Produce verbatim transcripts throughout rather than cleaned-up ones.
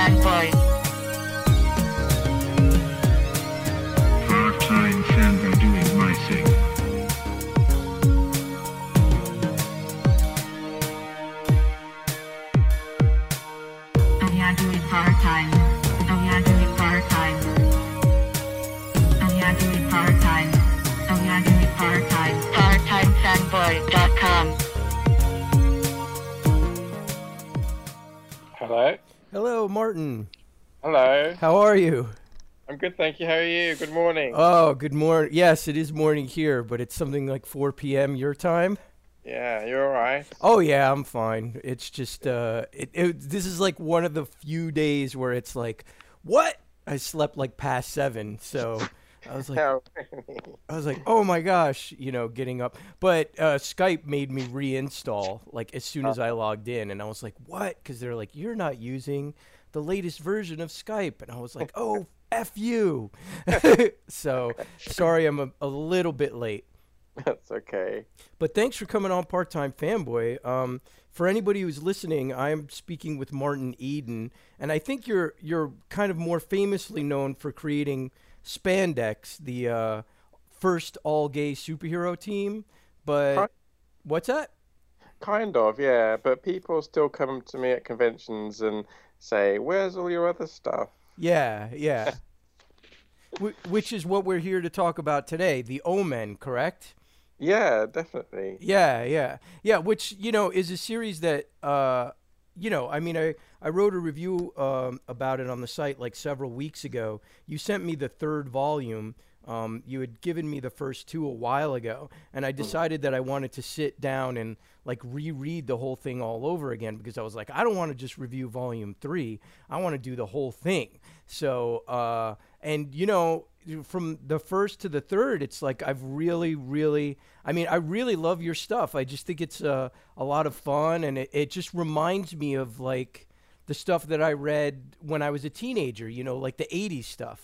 fanboy. Part-time fanboy doing my thing. Oh yeah, doing part-time. Oh yeah, doing part-time. Oh yeah, doing part-time. Oh yeah, doing part-time. part time fanboy dot com. Hello. Hello, Martin. Hello. How are you? I'm good, thank you. How are you? Good morning. Oh, good morning. Yes, it is morning here, but it's something like four p.m. your time. Yeah, you're all right. Oh yeah, I'm fine. It's just uh, it, it this is like one of the few days where it's like, what? I slept like past seven, so I was like, How- I was like, oh my gosh, you know, getting up. But uh, Skype made me reinstall like as soon as I logged in, and I was like, what? Because they're like, you're not using the latest version of Skype, and I was like, oh, F you. So sorry, I'm a, a little bit late. That's okay. But thanks for coming on Part-Time Fanboy. Um, for anybody who's listening, I'm speaking with Martin Eden, and I think you're you're kind of more famously known for creating Spandex, the uh, first all-gay superhero team. But Hi. what's that? Kind of, yeah. But people still come to me at conventions and say, "Where's all your other stuff?" Yeah, yeah. Wh- which is what we're here to talk about today, the Omen, correct? Yeah, definitely. Yeah, yeah, yeah. Which you know is a series that uh, you know. I mean, I I wrote a review um, about it on the site like several weeks ago. You sent me the third volume. Um, you had given me the first two a while ago, and I decided that I wanted to sit down and like reread the whole thing all over again because I was like, I don't want to just review volume three. I want to do the whole thing. So, uh, and you know, from the first to the third, it's like I've really, really, I mean, I really love your stuff. I just think it's uh, a lot of fun, and it, it just reminds me of like the stuff that I read when I was a teenager, you know, like the eighties stuff.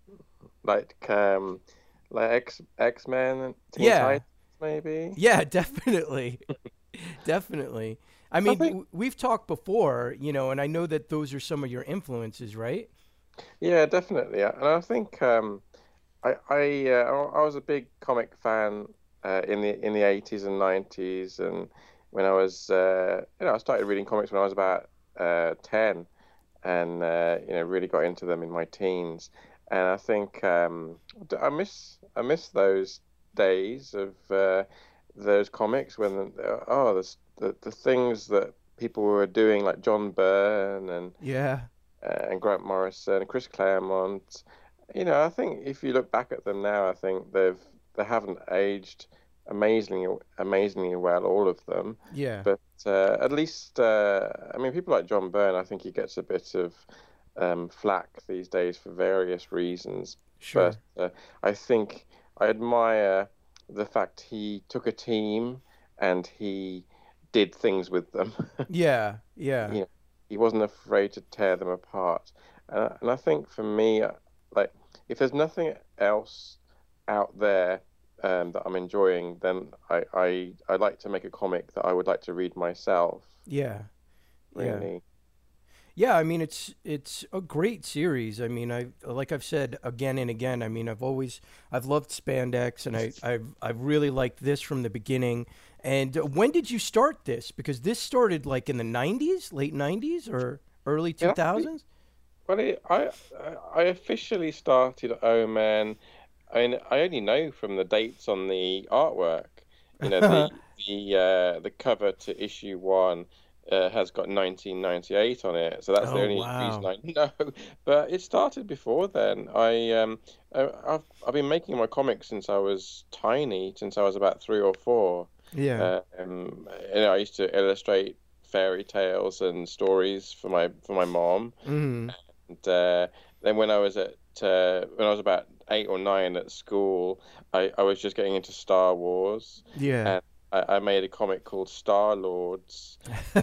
Like, um, like X X Men, Teen Yeah. Titans, maybe. Yeah, definitely. Definitely. I mean, think- w- we've talked before, you know, and I know that those are some of your influences, right? Yeah, definitely. And I think um, I I uh, I was a big comic fan uh, in the in the eighties and nineties, and when I was uh, you know I started reading comics when I was about uh, ten, and uh, you know really got into them in my teens. And I think um, d- I miss I miss those days of uh, those comics when uh, oh the, s- the the things that people were doing like John Byrne and Yeah. uh, and Grant Morrison and Chris Claremont. You know, I think if you look back at them now, I think they've they haven't aged amazingly amazingly well, all of them. Yeah. But uh, at least, uh, I mean, people like John Byrne, I think he gets a bit of um, flack these days for various reasons. Sure. But uh, I think I admire the fact he took a team and he did things with them. Yeah. Yeah. You know, he wasn't afraid to tear them apart. Uh, and I think for me, uh, like, if there's nothing else out there um, that I'm enjoying, then I, I I like to make a comic that I would like to read myself. Yeah. Yeah. Really. Yeah, I mean it's it's a great series. I mean, I like I've said again and again. I mean, I've always I've loved Spandex, and I I've I've really liked this from the beginning. And uh, when did you start this? Because this started like in the nineties, late nineties, or early two Yeah, thousands. Well, it, I I officially started Omen. I mean, I only know from the dates on the artwork. You know, the the uh, the cover to issue one uh, has got nineteen ninety-eight on it, so that's the Oh, only wow. reason I know. But it started before then. I um I, I've I've been making my comics since I was tiny, since I was about three or four. Yeah. Um, you know, I used to illustrate fairy tales and stories for my for my mom. Mm. And uh, then when I was at uh, when I was about eight or nine at school, I, I was just getting into Star Wars, Yeah. and I, I made a comic called Star Lords,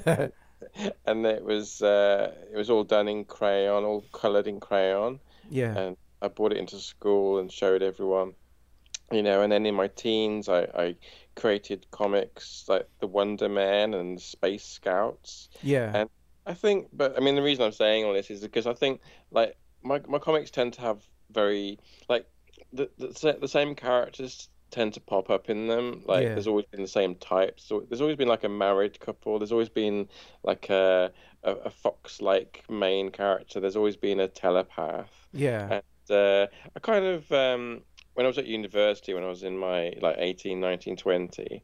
and it was uh, it was all done in crayon, all coloured in crayon, Yeah. and I brought it into school and showed everyone. You know, and then in my teens, I, I created comics like the Wonder Man and Space Scouts. Yeah. And I think, but I mean, the reason I'm saying all this is because I think like my my comics tend to have very like the the, sa- the same characters tend to pop up in them. Like Yeah. there's always been the same types. So there's always been like a married couple. There's always been like a a, a fox-like main character. There's always been a telepath. Yeah. And uh, I kind of um when I was at university, when I was in my like eighteen, nineteen, twenty,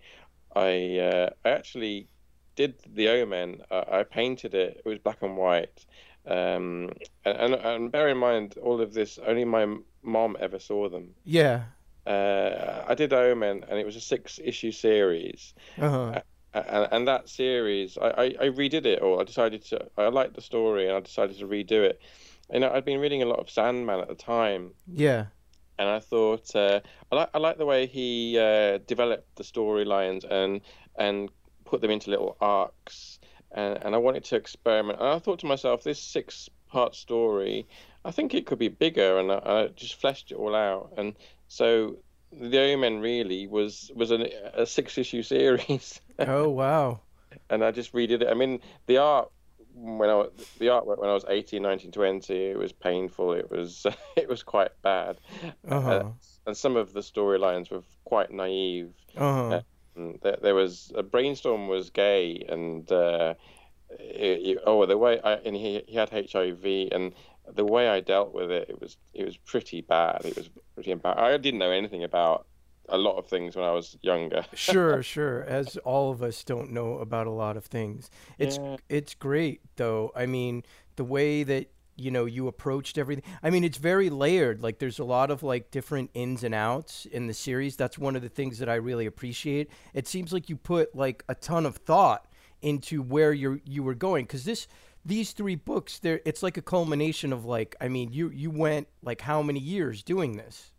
I uh, I actually did the Omen. Uh, I painted it. It was black and white. Um, and, and and bear in mind, all of this, only my m- mom ever saw them. Yeah. Uh, I did Omen, and it was a six issue series. Uh-huh. Uh, and, and that series, I, I, I redid it all. I decided to, I liked the story, and I decided to redo it. You know, I'd been reading a lot of Sandman at the time, Yeah. and I thought uh, I like I like the way he uh, developed the storylines and and put them into little arcs, and, and I wanted to experiment. And I thought to myself, this six part story, I think it could be bigger, and I, I just fleshed it all out. And so the Omen really was was an, a six issue series, Oh, wow. and I just redid it. I mean, the art when I was, the artwork when I was eighteen, nineteen, twenty, it was painful. It was it was quite bad, uh, Uh-huh. and some of the storylines were quite naive. Uh, Uh-huh. and there, there was a Brainstorm was gay, and uh, it, it- oh, the way I and he he had H I V, and the way I dealt with it, it was it was pretty bad. It was pretty embarrassing. I didn't know anything about a lot of things when I was younger. Sure, sure. As all of us don't know about a lot of things. It's Yeah. it's great though. I mean, the way that you know you approached everything. I mean, it's very layered. Like there's a lot of like different ins and outs in the series. That's one of the things that I really appreciate. It seems like you put like a ton of thought into where you you were going because this these three books, they're it's like a culmination of like I mean, you you went like how many years doing this?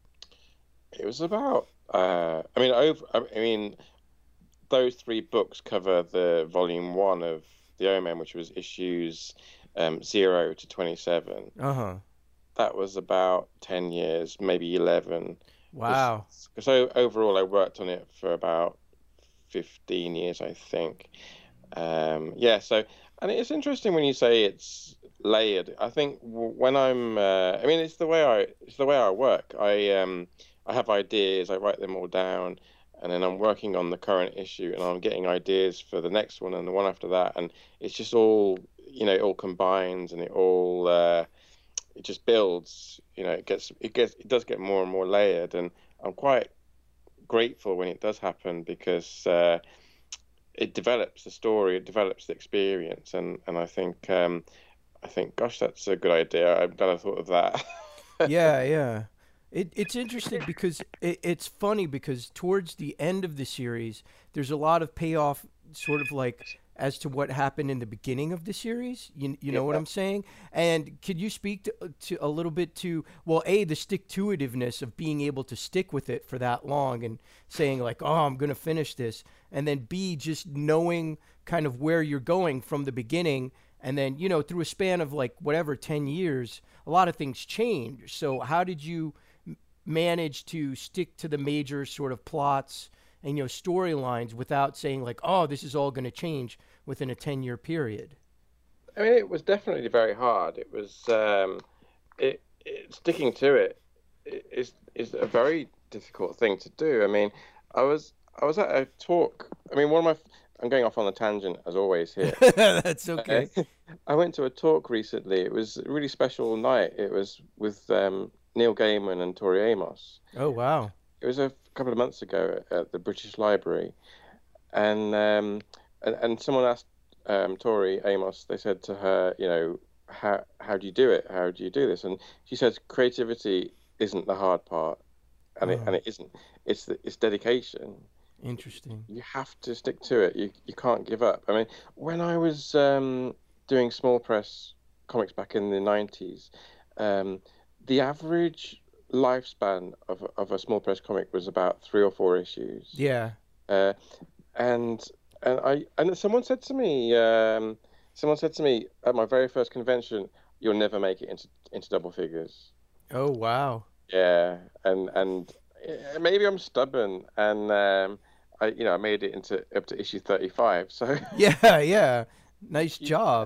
It was about. Uh, I mean, over. I mean, those three books cover the volume one of the Omen, which was issues um, zero to twenty-seven. Uh-huh. That was about ten years, maybe eleven. Because Wow. so overall, I worked on it for about fifteen years, I think. Um, yeah, so, and it's interesting when you say it's layered. I think w- when I'm, uh, I mean, it's the way I, it's the way I work. I, um, I have ideas, I write them all down, and then I'm working on the current issue, and I'm getting ideas for the next one and the one after that, and it's just all, you know, it all combines and it all, uh, it just builds. You know, it gets, it gets, it does get more and more layered, and I'm quite grateful when it does happen because. Uh, it develops the story, it develops the experience, and and I think um, I think, gosh, that's a good idea. I'm glad I thought of that. Yeah, yeah. It, it's interesting because it, it's funny because towards the end of the series, there's a lot of payoff, sort of like as to what happened in the beginning of the series. You, you know what Yeah. I'm saying? And could you speak to, to a little bit to, well, A, the stick to itiveness of being able to stick with it for that long and saying, like, oh, I'm going to finish this. And then B, just knowing kind of where you're going from the beginning. And then, you know, through a span of like whatever, ten years, a lot of things change. So, how did you m- manage to stick to the major sort of plots and, you know, storylines without saying, like, oh, this is all going to change within a ten year period? I mean, it was definitely very hard. It was um, it, it sticking to it i- is is a very difficult thing to do. I mean, I was I was at a talk. I mean, one of my I'm going off on a tangent as always here. That's Uh, okay. I went to a talk recently. It was a really special night. It was with um, Neil Gaiman and Tori Amos. Oh, wow. It was a couple of months ago at the British Library, and um, and, and someone asked um, Tori Amos. They said to her, you know, how how do you do it? How do you do this? And she says, creativity isn't the hard part, and it and Oh, it isn't. It's the, it's dedication. interesting. You have to stick to it. You you can't give up. I mean, when I was um, doing small press comics back in the nineties, um, the average lifespan of of a small press comic was about three or four issues. Yeah. Uh, and and I and someone said to me, um, someone said to me at my very first convention, "You'll never make it into into double figures." Oh, wow. Yeah, and and eh, maybe I'm stubborn, and um, I you know I made it into up to issue thirty-five. So Yeah, yeah. Nice job.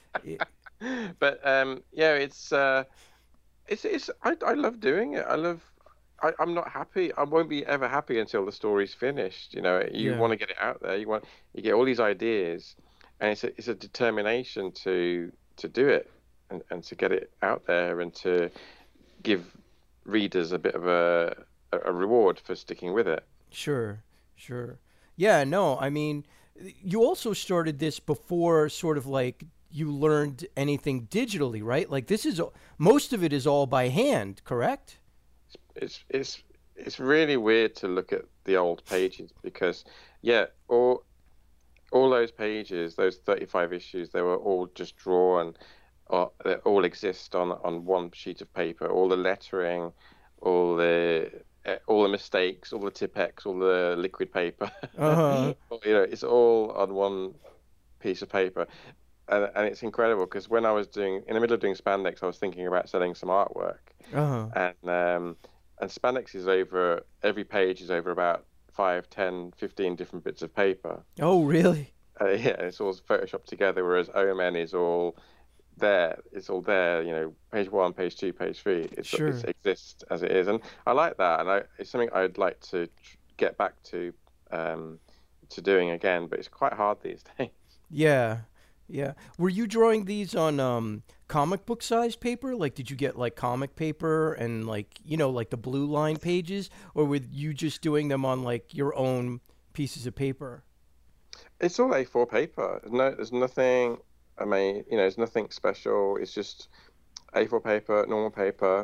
It- But um, yeah, it's uh, it's it's I I love doing it. I love. I, I'm not happy. I won't be ever happy until the story's finished. You know, you yeah, want to get it out there. You want you get all these ideas, and it's a, it's a determination to to do it and, and to get it out there and to give readers a bit of a a a reward for sticking with it. sure, sure. Yeah, no, I mean, you also started this before sort of like you learned anything digitally, right? Like this is a- most of it is all by hand, correct? It's it's it's really weird to look at the old pages because yeah, all all those pages, those thirty-five issues, they were all just drawn, or they all exist on on one sheet of paper. All the lettering, all the eh, all the mistakes, all the Tipex, all the liquid paper. Uh-huh. You know, it's all on one piece of paper, and and it's incredible because when I was doing in the middle of doing spandex, I was thinking about selling some artwork, Uh-huh. and um, and spandex is over every page is over about five, ten, fifteen different bits of paper. Oh, really? Uh, yeah, it's all photoshopped together, whereas O M N is all there. It's all there, you know, page one, page two, page three. It's Sure. it exists as it is, and I like that, and I, it's something I'd like to tr- get back to um, to doing again, but it's quite hard these days. Yeah. Yeah. Were you drawing these on um comic book size paper? Like did you get like comic paper and like, you know, like the blue line pages or were you just doing them on like your own pieces of paper? It's all A four paper. No, there's nothing. I mean, you know, there's nothing special. It's just A four paper, normal paper.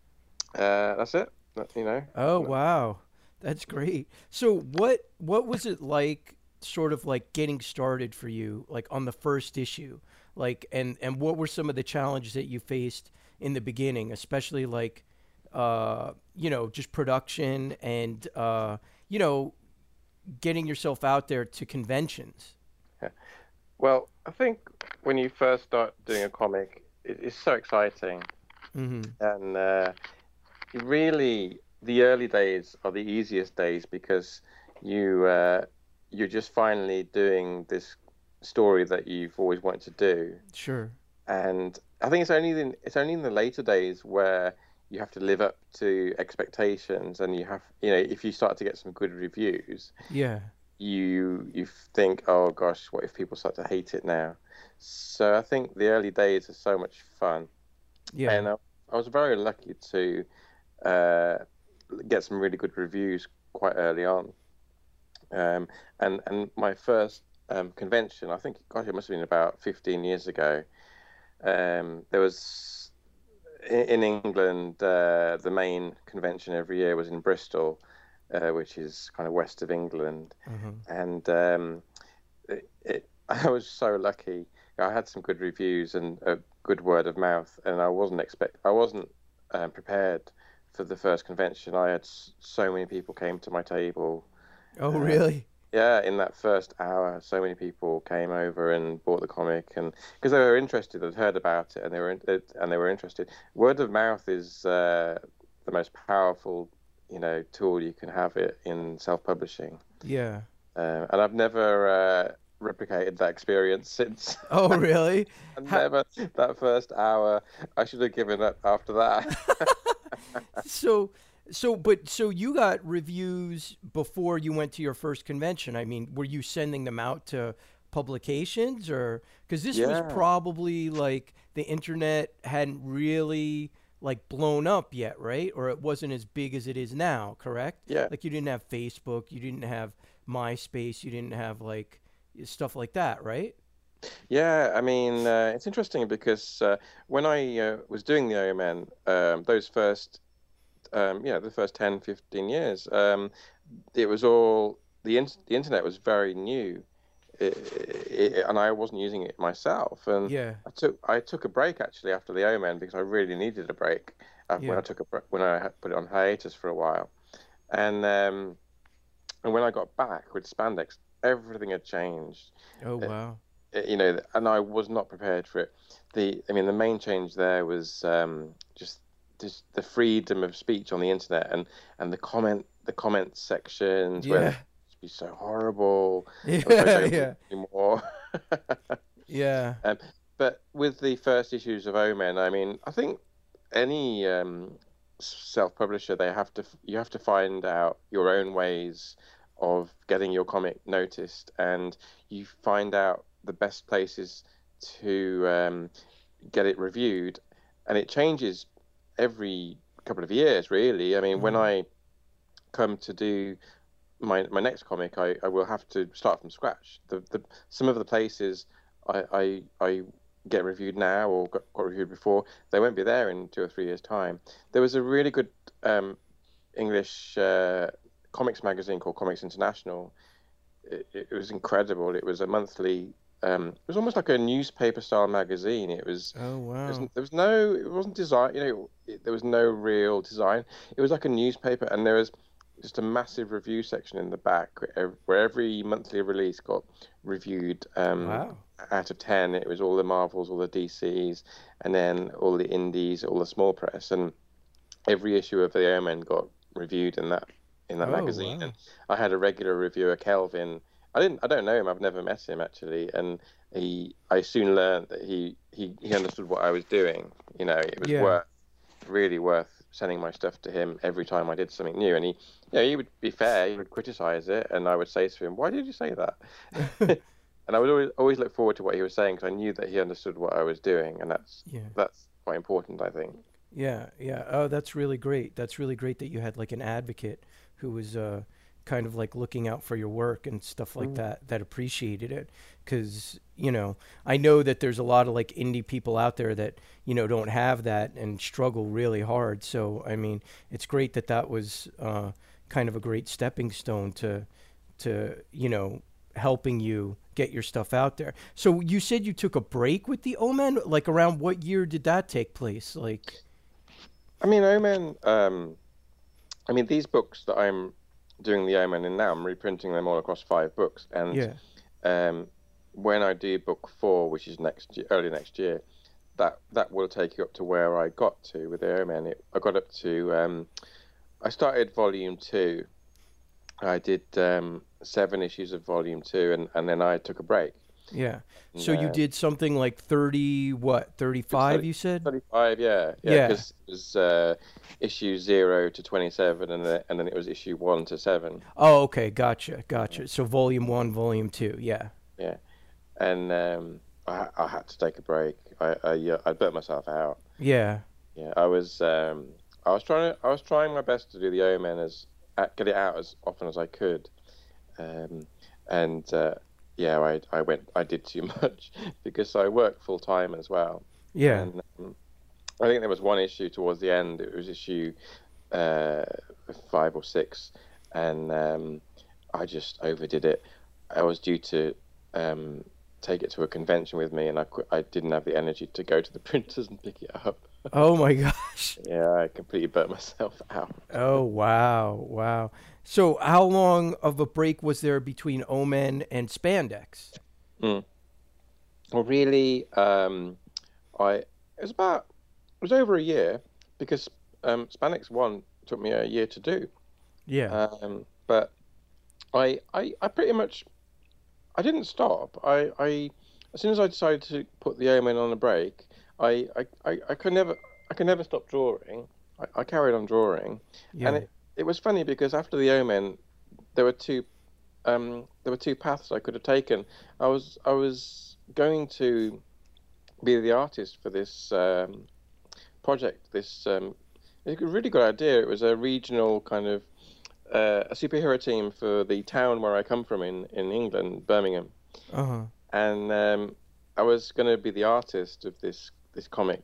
Uh, that's it. That- You know. Oh, wow. That's great. So what what was it like sort of like getting started for you like on the first issue? Like and and what were some of the challenges that you faced in the beginning, especially like uh you know, just production and uh you know, getting yourself out there to conventions? Well, I think when you first start doing a comic, it, it's so exciting, Mhm. and uh, really, the early days are the easiest days because you uh, you're just finally doing this story that you've always wanted to do. Sure. And I think it's only in it's only in the later days where you have to live up to expectations, and you have you know if you start to get some good reviews, Yeah. you you think, oh gosh, what if people start to hate it now? So I think the early days are so much fun, Yeah. and I, I was very lucky to uh, get some really good reviews quite early on. Um, and and my first um, convention, I think, gosh, it must have been about fifteen years ago. Um, there was in, in England, uh, the main convention every year was in Bristol, uh, which is kind of west of England, Uh-huh. and um, it, it, I was so lucky. I had some good reviews and a good word of mouth, and I wasn't expect I wasn't um, prepared for the first convention. I had s- so many people came to my table. Oh, Uh, really? yeah, in that first hour, so many people came over and bought the comic, and because they were interested, they'd heard about it, and they were in, it, and they were interested. Word of mouth is uh, the most powerful, you know, tool you can have it in self-publishing. Yeah. Um, and I've never uh, replicated that experience since. Oh, really? And How, never that first hour. I should have given up after that. so so but so you got reviews before you went to your first convention. I mean, were you sending them out to publications or because this was Yeah, probably like the internet hadn't really like blown up yet, right? Or it wasn't as big as it is now, correct? yeah, Like you didn't have Facebook, you didn't have MySpace, you didn't have like stuff like that, right? yeah. I mean, uh, it's interesting because uh, when I uh, was doing the O M N, um, those first, um, yeah, the first ten, fifteen years, um, it was all the in the internet was very new, I I and I wasn't using it myself. And Yeah. I took I took a break actually after the O M N because I really needed a break uh, when Yeah. I took a br- when I had put it on hiatus for a while, and um, and when I got back with spandex, everything had changed. Oh, Uh, wow. uh, you know, and I was not prepared for it. The, I mean, the main change there was um, just just the freedom of speech on the internet, and and the comment the comment sections where they Yeah. used to be so horrible. I suppose Yeah, they wouldn't yeah. anymore. Yeah. Um, but with the first issues of Omen, I mean, I think any um, self-publisher, they have to you have to find out your own ways of getting your comic noticed, and you find out the best places to um, get it reviewed, and it changes every couple of years, really. I mean, mm-hmm. when I come to do my my next comic, I, I will have to start from scratch. The the some of the places I I, I get reviewed now or got, got reviewed before, they won't be there in two or three years' time. There was a really good um, English uh, comics magazine called Comics International. It, it was incredible. It was a monthly. Um, it was almost like a newspaper-style magazine. It was. Oh wow! There was, there was no. It wasn't design. You know, it, there was no real design. It was like a newspaper, and there was just a massive review section in the back where every monthly release got reviewed. Um, wow. Out of ten, it was all the Marvels, all the D Cs, and then all the indies, all the small press, and every issue of the Omen got reviewed in that in that oh, magazine. Wow. And I had a regular reviewer, Kelvin. I didn't, I don't know him. I've never met him actually, and he, I soon learned that he, he, he understood what I was doing. You know, it was yeah. worth, really worth sending my stuff to him every time I did something new. And he, you know, he would be fair. He would criticize it, and I would say to him, "Why did you say that?" And I would always always look forward to what he was saying because I knew that he understood what I was doing, and that's yeah. that's quite important, I think. Yeah, yeah. Oh, that's really great. That's really great that you had like an advocate who was uh, kind of like looking out for your work and stuff like mm. that, that appreciated it. Because, you know, I know that there's a lot of like indie people out there that, you know, don't have that and struggle really hard. So, I mean, it's great that that was uh, kind of a great stepping stone to, to, you know, helping you get your stuff out there. So you said you took a break with the Omen. Like, around what year did that take place? Like, I mean, Omen. Um, I mean, these books that I'm doing the Omen in now, I'm reprinting them all across five books. And yeah. um, when I do book four, which is next year, early next year, that that will take you up to where I got to with the Omen. It, I got up to. Um, I started volume two. I did um, seven issues of volume two, and, and then I took a break. Yeah. So and, uh, you did something like thirty, what, thirty-five, thirty, you said? thirty-five, yeah. Yeah, because yeah. it was uh, issue zero to twenty-seven, and then, and then it was issue one to seven. Oh, okay. Gotcha. Gotcha. So volume one, volume two, yeah. Yeah. And um, I, I had to take a break. I, I, uh, I burnt myself out. Yeah. Yeah, I was, um, I was trying to, I was trying my best to do the Omen as, get it out as often as I could, um, and uh, yeah, I I went I did too much because I work full time as well. Yeah, and, um, I think there was one issue towards the end. It was issue uh, five or six, and um, I just overdid it. I was due to um, take it to a convention with me, and I qu- I didn't have the energy to go to the printers and pick it up. Oh my gosh. Yeah, I completely burnt myself out. Oh, wow. Wow. So how long of a break was there between Omen and Spandex? Mm. Well, really, um, I it was about, it was over a year because um, Spandex one took me a year to do. Yeah. Um, but I, I, I pretty much, I didn't stop. I, I, as soon as I decided to put the Omen on a break, I, I, I, I could never I could never stop drawing. I, I carried on drawing, yeah. and it, it was funny because after the Omen, there were two um, there were two paths I could have taken. I was I was going to be the artist for this um, project. This um, it was a really good idea. It was a regional kind of uh, a superhero team for the town where I come from in, in England, Birmingham, uh-huh. and um, I was going to be the artist of this. this comic,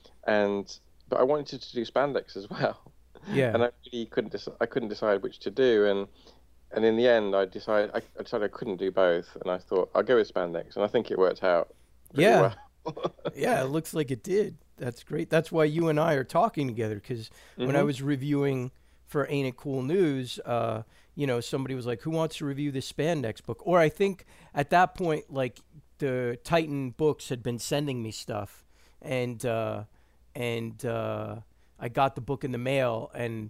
and but I wanted to do spandex as well. Yeah. And I really couldn't dec- I couldn't decide which to do, and and in the end I decided I, I decided I couldn't do both, and I thought I'll go with spandex, and I think it worked out pretty yeah. well. Yeah, it looks like it did. That's great. That's why you and I are talking together, because mm-hmm. when I was reviewing for Ain't It Cool News, uh, you know, somebody was like, "Who wants to review this spandex book?" Or I think at that point, like the Titan Books had been sending me stuff. And uh, and uh, I got the book in the mail, and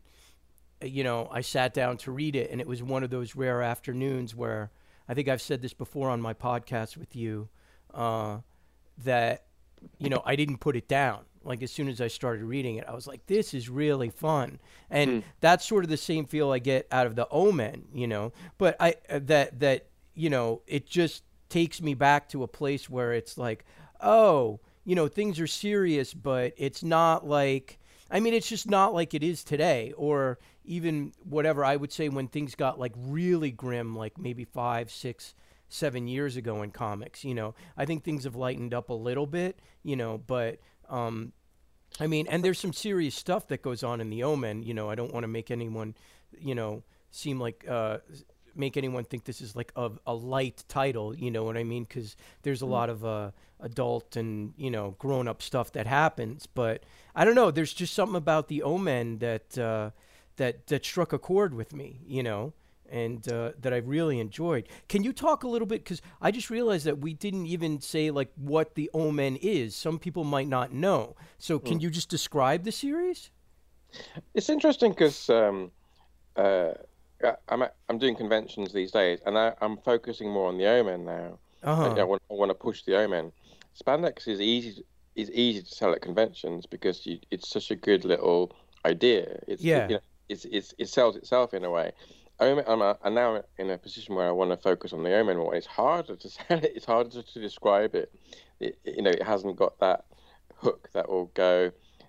you know I sat down to read it, and it was one of those rare afternoons where I think I've said this before on my podcast with you, uh, that you know, I didn't put it down. Like as soon as I started reading it, I was like, this is really fun. And Mm. that's sort of the same feel I get out of the Omen, you know, but I, uh, that, that, you know, it just takes me back to a place where it's like, oh, you know, things are serious, but it's not like, I mean, it's just not like it is today, or even whatever I would say when things got like really grim, like maybe five, six, seven years ago in comics. You know, I think things have lightened up a little bit, you know, but um, I mean, and there's some serious stuff that goes on in the Omen. You know, I don't want to make anyone, you know, seem like uh, make anyone think this is like a, a light title. You know what I mean? Because there's a lot of uh, adult and you know grown up stuff that happens. But I don't know. There's just something about the Omen that uh, that that struck a chord with me. You know. And uh, that I really enjoyed. Can you talk a little bit? Because I just realized that we didn't even say like what the Omen is. Some people might not know. So can you just describe the series? It's interesting because um, uh, I- I'm at- I'm doing conventions these days, and I, I'm focusing more on the Omen now. Uh-huh. I, I want I want to push the Omen. Spandex is easy to- is easy to sell at conventions because you, it's such a good little idea. It's Yeah. you know, it's, it's it sells itself in a way. Omen, I'm, a, I'm now in a position where I want to focus on the Omen more. It's harder to sell it. It's harder to describe it. It you know, it hasn't got that hook that will go,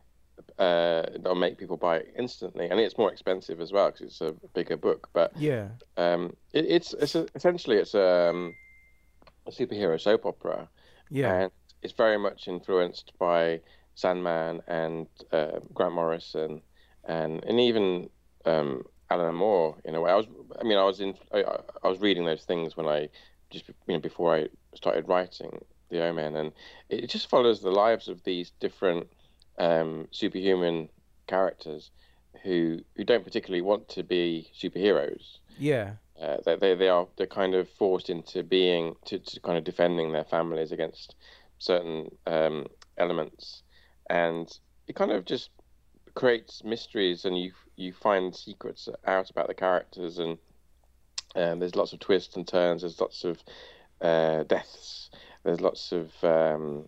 uh, that'll make people buy it instantly, and it's more expensive as well because it's a bigger book. But Yeah. um, it, it's it's a, essentially it's um, a superhero soap opera, Yeah. and it's very much influenced by Sandman and uh, Grant Morrison, and and even um, Alan Moore in a way. I was, I mean, I was in, I, I was reading those things when I just, you know, before I started writing the Omen, and it just follows the lives of these different um, superhuman characters who who don't particularly want to be superheroes. Yeah. Uh, they, they they are they're kind of forced into being to, to kind of defending their families against certain um, elements, and it kind of just creates mysteries, and you you find secrets out about the characters, and um, there's lots of twists and turns. There's lots of uh, deaths. There's lots of um,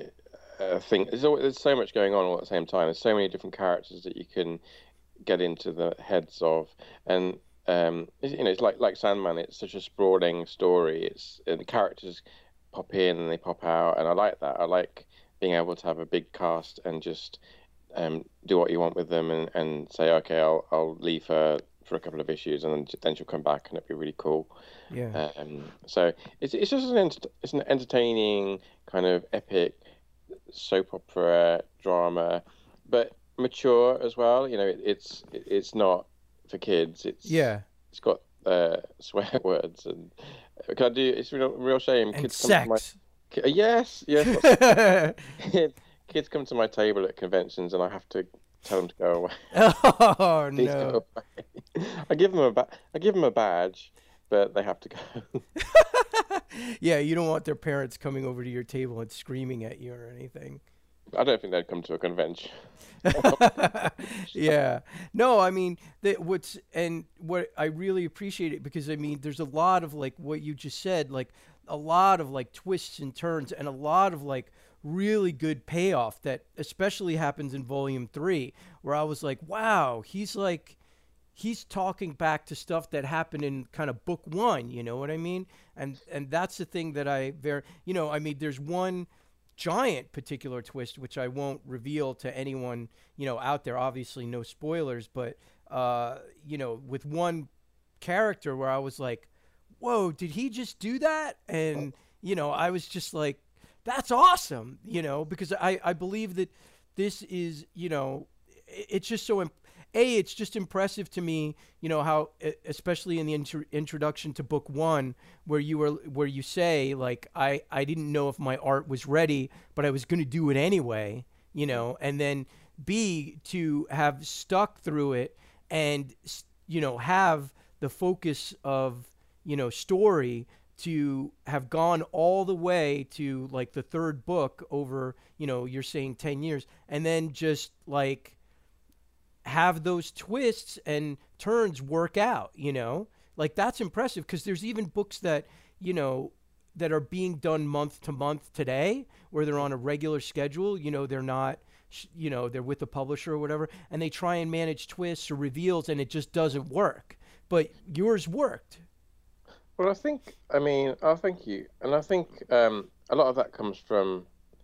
uh, things. There's, always, there's so much going on all at the same time. There's so many different characters that you can get into the heads of, and um, it's, you know, it's like like Sandman. It's such a sprawling story. It's uh, the characters pop in and they pop out, and I like that. I like being able to have a big cast and just um, do what you want with them, and, and say, okay, I'll I'll leave her for a couple of issues, and then, then she'll come back, and it'll be really cool. Yeah. Um, so it's it's just an ent- it's an entertaining kind of epic soap opera drama, but mature as well. You know, it, it's it's not for kids. It's Yeah. It's got uh, swear words, and can I do? It's a real, real shame. And Kids come to my sex. Ki- Yes, yes. Kids, kids come to my table at conventions, and I have to tell them to go away. Oh Please no. go away. I give them a ba- I give them a badge, but they have to go. Yeah, you don't want their parents coming over to your table and screaming at you or anything. I don't think they'd come to a convention. Yeah. No, I mean, that what's and what I really appreciate it because I mean, there's a lot of like what you just said, like a lot of like twists and turns and a lot of like really good payoff that especially happens in volume three, where I was like, wow, he's like he's talking back to stuff that happened in kind of book one, you know what I mean? And and that's the thing that I very you know, I mean, there's one giant particular twist which I won't reveal to anyone, you know, out there, obviously no spoilers, but uh you know, with one character where I was like, whoa, did he just do that? And you know, I was just like, that's awesome, you know, because I I believe that this is, you know, i- it's just so imp- a it's just impressive to me, you know, how e- especially in the intro- introduction to book one where you were where you say like I I didn't know if my art was ready, but I was going to do it anyway, you know, and then B, to have stuck through it and s- you know, have the focus of, you know, story to have gone all the way to like the third book over, you know, you're saying ten years, and then just like have those twists and turns work out, you know, like that's impressive because there's even books that, you know, that are being done month to month today, where they're on a regular schedule. You know, they're not, sh- you know, they're with the publisher or whatever, and they try and manage twists or reveals, and it just doesn't work. But yours worked. Well, I think, I mean, oh, thank you. And I think um, a lot of that comes from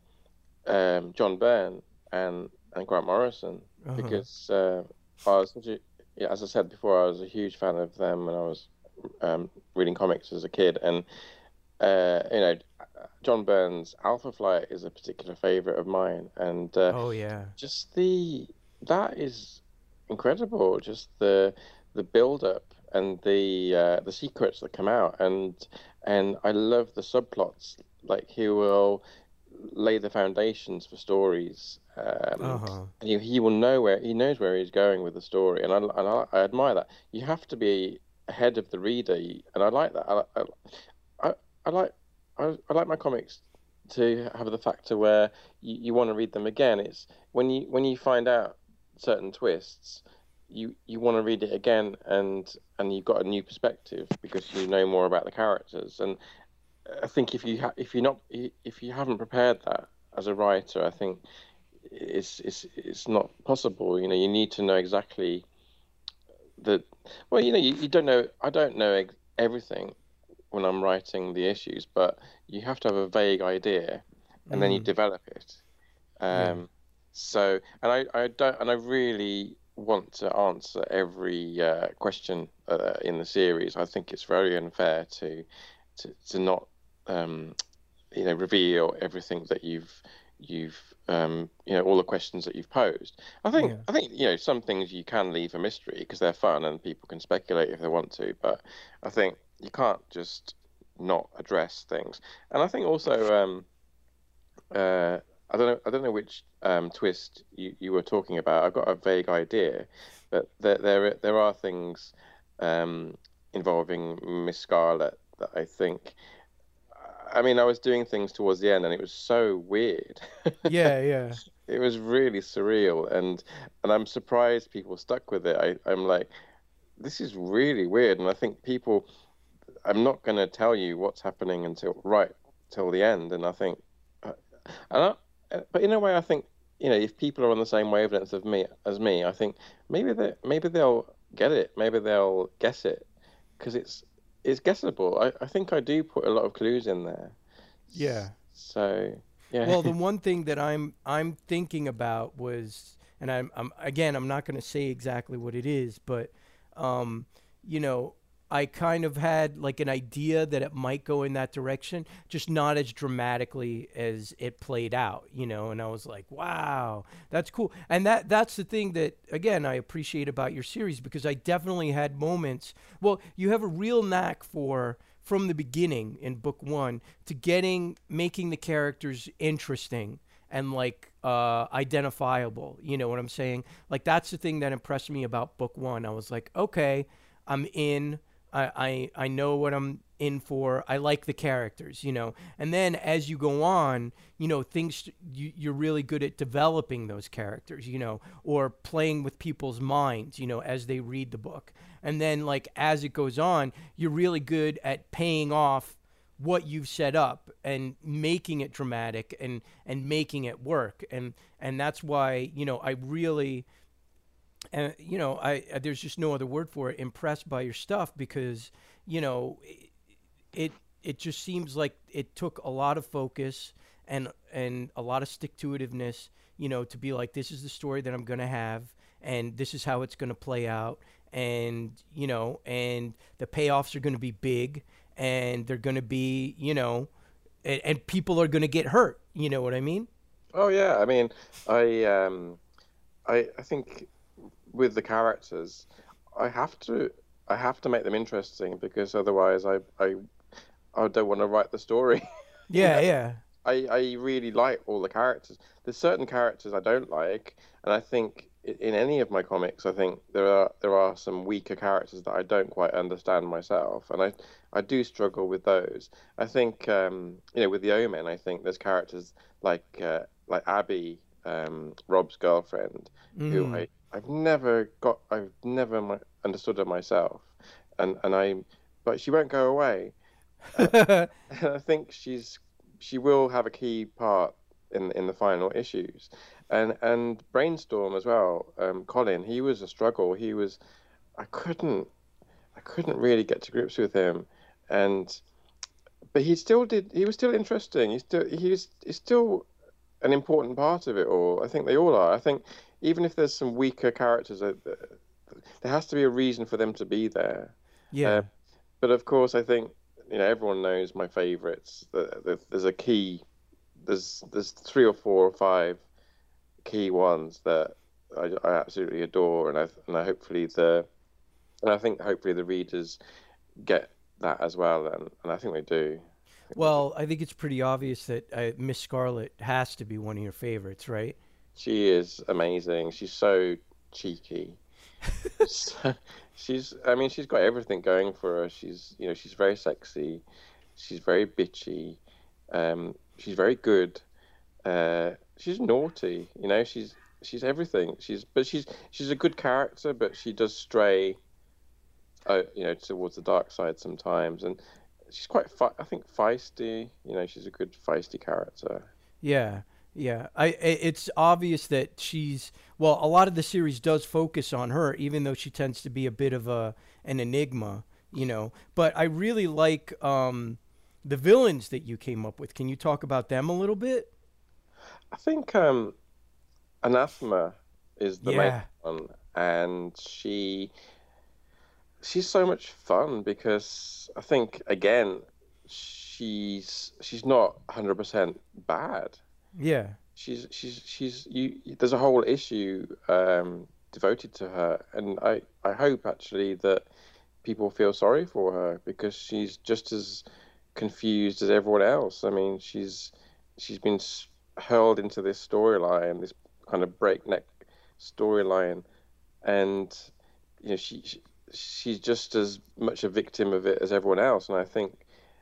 um, John Byrne and, and Grant Morrison, Uh-huh. because uh, I was such a, yeah, as I said before, I was a huge fan of them when I was um, reading comics as a kid. And, uh, you know, John Byrne's Alpha Flight is a particular favorite of mine. And uh, Oh yeah. just the, that is incredible. Just the, the build up and the uh, the secrets that come out, and and I love the subplots. Like, he will lay the foundations for stories, um, Uh-huh. and he, he will know where he knows where he's going with the story, and I and I, I admire that. You have to be ahead of the reader, and I like that. I I, I, I like I, I like my comics to have the factor where you, you want to read them again. It's when you when you find out certain twists, you you want to read it again, and and you've got a new perspective because you know more about the characters. And I think if you ha- if you're not if you haven't prepared that as a writer, I think it's it's it's not possible. You know, you need to know exactly the well, you know, you, you don't know. I don't know ex- everything when I'm writing the issues, but you have to have a vague idea, and then you Mm. develop it. Yeah. Um, so, and I, I don't, and I really want to answer every uh, question uh, in the series. I think it's very unfair to, to, to not, um, you know, reveal everything that you've, you've, um, you know, all the questions that you've posed. I think, Yeah. I think, you know, some things you can leave a mystery because they're fun and people can speculate if they want to. But I think you can't just not address things. And I think also, um, uh, I don't know. I don't know which um, twist you, you were talking about. I've got a vague idea, but there there there are things um, involving Miss Scarlet that I think. I mean, I was doing things towards the end, and it was so weird. Yeah. Yeah. It was really surreal, and and I'm surprised people stuck with it. I, I'm like, this is really weird, and I think people. I'm not going to tell you what's happening until right till the end, and I think. uh, And I, but in a way, I think, you know, if people are on the same wavelength of me as me, I think maybe they maybe they'll get it, maybe they'll guess it, because it's it's guessable. I, I think I do put a lot of clues in there. Yeah. So yeah, Well, the one thing that I'm I'm thinking about was, and I'm, I'm again, I'm not going to say exactly what it is, but, um, you know, I kind of had like an idea that it might go in that direction, just not as dramatically as it played out, you know. And I was like, wow, that's cool. And that that's the thing that, again, I appreciate about your series, because I definitely had moments. Well, you have a real knack for, from the beginning in book one, to getting making the characters interesting and like uh, identifiable. You know what I'm saying? Like, that's the thing that impressed me about book one. I was like, okay, I'm in. I, I I know what I'm in for. I like the characters, you know. And then as you go on, you know, things you, you're really good at developing those characters, you know, or playing with people's minds, you know, as they read the book. And then, like, as it goes on, you're really good at paying off what you've set up and making it dramatic and and making it work. And and that's why, you know, I really, and you know, I, I there's just no other word for it, impressed by your stuff, because, you know, it, it it just seems like it took a lot of focus and and a lot of stick to itiveness, you know, to be like, this is the story that I'm going to have, and this is how it's going to play out. And, you know, and the payoffs are going to be big, and they're going to be, you know, and, and people are going to get hurt, you know what I mean? oh yeah. I mean, I um, I I think with the characters, I have to I have to make them interesting because otherwise I I I don't want to write the story. You Yeah, know, yeah. I I really like all the characters. There's certain characters I don't like, and I think i- in any of my comics, I think there are there are some weaker characters that I don't quite understand myself, and I I do struggle with those. I think um, you know, with the Omen, I think there's characters like uh, like Abby, um, Rob's girlfriend, who Mm. I I've never got I've never my, understood her myself, and and I but she won't go away, and I think she's she will have a key part in in the final issues, and and Brainstorm as well. Um, Colin, he was a struggle. He was I couldn't I couldn't really get to grips with him, and but he still did. He was still interesting. He still he was he's still an important part of it all. I think they all are. I think even if there's some weaker characters, uh, there has to be a reason for them to be there. Yeah. Uh, but of course, I think you know everyone knows my favourites. There's a key. There's there's three or four or five key ones that I, I absolutely adore, and I and I hopefully the and I think hopefully the readers get that as well, and, and I think they do. I think they do. Well, I think it's pretty obvious that uh, Miss Scarlet has to be one of your favorites, right? She is amazing. She's so cheeky. So, she's, I mean, she's got everything going for her. She's, you know, she's very sexy. She's very bitchy. Um, she's very good. Uh, she's naughty. You know, she's she's everything. She's, but she's she's a good character, but she does stray, uh, you know, towards the dark side sometimes. And she's quite, fe- I think, feisty. You know, she's a good feisty character. Yeah, yeah. I, I it's obvious that she's well. A lot of the series does focus on her, even though she tends to be a bit of a an enigma, you know. But I really like um, the villains that you came up with. Can you talk about them a little bit? I think um, Anathema is the main Yeah, one, and she she's so much fun because I think again she's she's not one hundred percent bad. yeah, She's she's she's you. There's a whole issue um, devoted to her, and I I hope actually that people feel sorry for her because she's just as confused as everyone else. I mean, she's she's been s- hurled into this storyline, this kind of breakneck storyline, and you know she, she she's just as much a victim of it as everyone else. And I think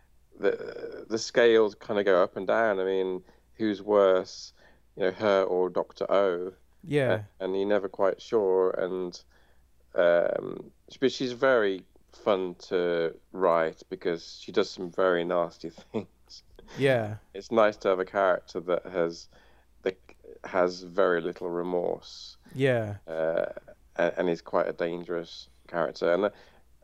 the the scales kind of go up and down. I mean, who's worse, you know, her or Doctor O? Uh, yeah, and you're never quite sure. And um, but she's very fun to write because she does some very nasty things. yeah, It's nice to have a character that has that has very little remorse, yeah, uh, and, and is quite a dangerous character. And uh,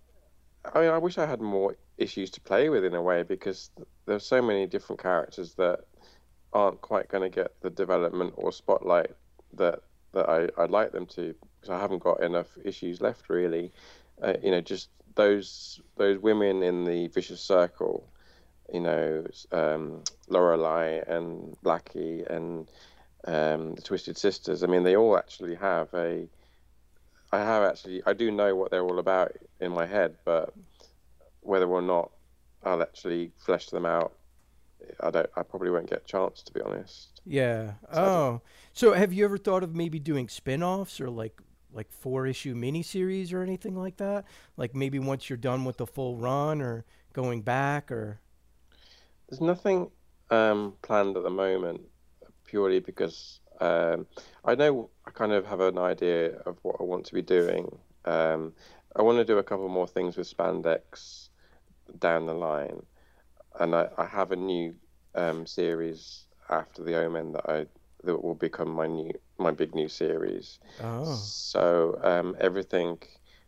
I mean, I wish I had more issues to play with in a way because there's so many different characters that aren't quite going to get the development or spotlight that that I, I'd like them to because I haven't got enough issues left really. Uh, you know, just those those women in the vicious circle. You know, um, Lorelei and Blackie and um, the Twisted Sisters. I mean, they all actually have a. I have actually. I do know what they're all about in my head, but whether or not I'll actually flesh them out, I don't. I probably won't get a chance, to be honest. yeah. Sadly. Oh, so have you ever thought of maybe doing spin-offs or like like four issue miniseries or anything like that? Like maybe once you're done with the full run or going back or There's nothing um, planned at the moment, purely because um, I know I kind of have an idea of what I want to be doing. Um, I want to do a couple more things with spandex down the line, and I, I have a new um, series after the Omen that I that will become my new my big new series. oh, So um, everything,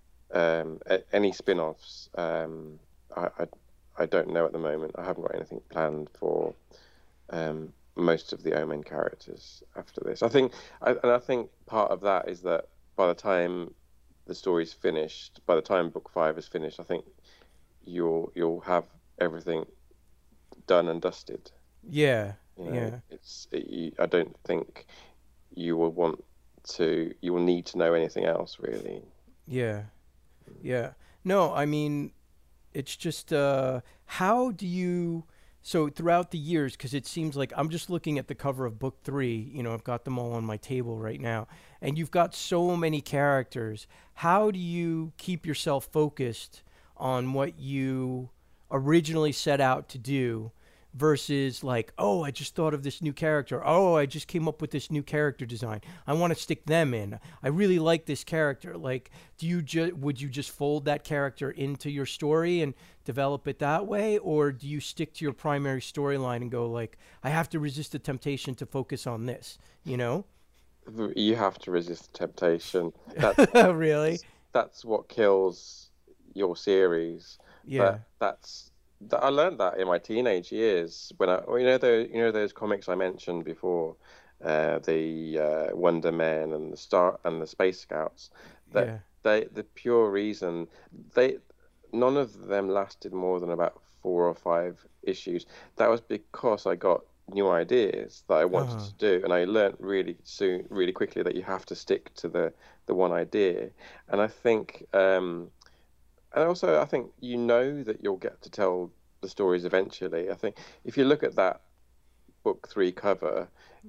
um, a- any spin-offs, um, I, I I don't know at the moment. I haven't got anything planned for um, most of the Omen characters after this. I think, I, and I think part of that is that by the time the story's finished, by the time book five is finished, I think you'll you'll have everything done and dusted. yeah, You know, yeah, it's it, you, I don't think you will want to. You will need to know anything else really. yeah, yeah. No, I mean, it's just uh, how do you? So throughout the years, because it seems like I'm just looking at the cover of book three. You know, I've got them all on my table right now, and you've got so many characters. How do you keep yourself focused on what you originally set out to do versus like, oh, I just thought of this new character. Oh, I just came up with this new character design. I want to stick them in. I really like this character. Like, do you just would you just fold that character into your story and develop it that way, or do you stick to your primary storyline and go like, I have to resist the temptation to focus on this, you know? You have to resist the temptation. That's, Really? that's what kills your series. Yeah. That, that's that, I learned that in my teenage years when I, well, you know, those you know those comics I mentioned before, uh, the uh, Wonder Men and the Star and the Space Scouts. That Yeah. they the pure reason they none of them lasted more than about four or five issues. That was because I got new ideas that I wanted Uh-huh. to do, and I learnt really soon, really quickly that you have to stick to the the one idea. And I think, um, and also I think you know that you'll get to tell the stories eventually. I think if you look at that book three cover,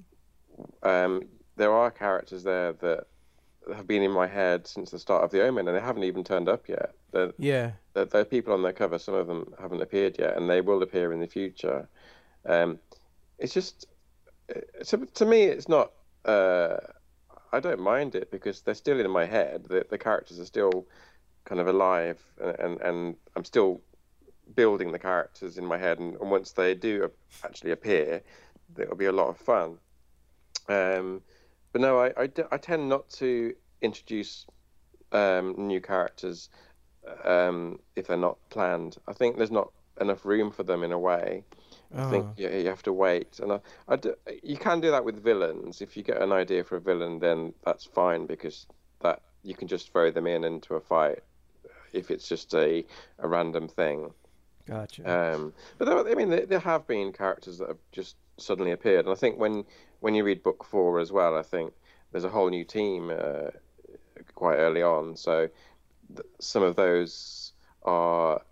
um, there are characters there that have been in my head since the start of The Omen, and they haven't even turned up yet. There, Yeah. there, there are people on the cover. Some of them haven't appeared yet, and they will appear in the future. Um, it's just to, to me, it's not. Uh, I don't mind it because they're still in my head. The, the characters are still kind of alive, and, and, and I'm still building the characters in my head. And, and once they do actually appear, it'll be a lot of fun. Um, but no, I, I, I tend not to introduce um, new characters um, if they're not planned. I think there's not enough room for them in a way. I think Uh-huh. you, you have to wait, and I, I do, you can do that with villains. If you get an idea for a villain, then that's fine because that you can just throw them in into a fight if it's just a, a random thing. Gotcha. Um, but there, I mean, there, there have been characters that have just suddenly appeared, and I think when when you read book four as well, I think there's a whole new team uh, quite early on. So th- some of those are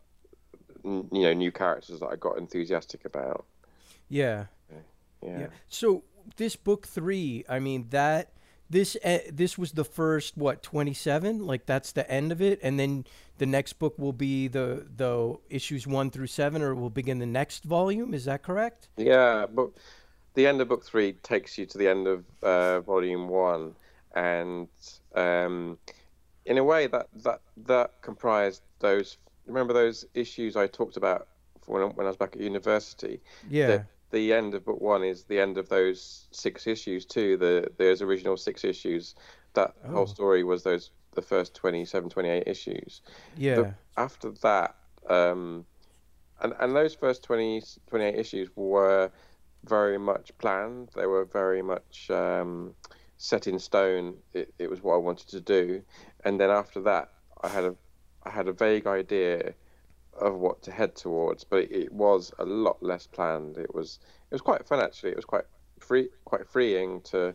n- you know new characters that I got enthusiastic about. Yeah. Yeah. Yeah. So this book three, I mean that this uh, this was the first what twenty-seven, like that's the end of it, and then the next book will be the the issues one through seven, or will begin the next volume. Is that correct? Yeah, but the end of book three takes you to the end of uh, volume one, and um, in a way that that that comprised those. Remember those issues I talked about when I, when I was back at university? Yeah. The, the end of book one is the end of those six issues too. The those original six issues. That Oh. whole story was those the first twenty-seven, twenty-eight issues. Yeah. The, after that, um, and and those first twenty, twenty-eight issues were very much planned. They were very much um, set in stone. It, it was what I wanted to do, and then after that, I had a I had a vague idea of what to head towards, but it, it was a lot less planned. It was it was quite fun actually. It was quite free, quite freeing to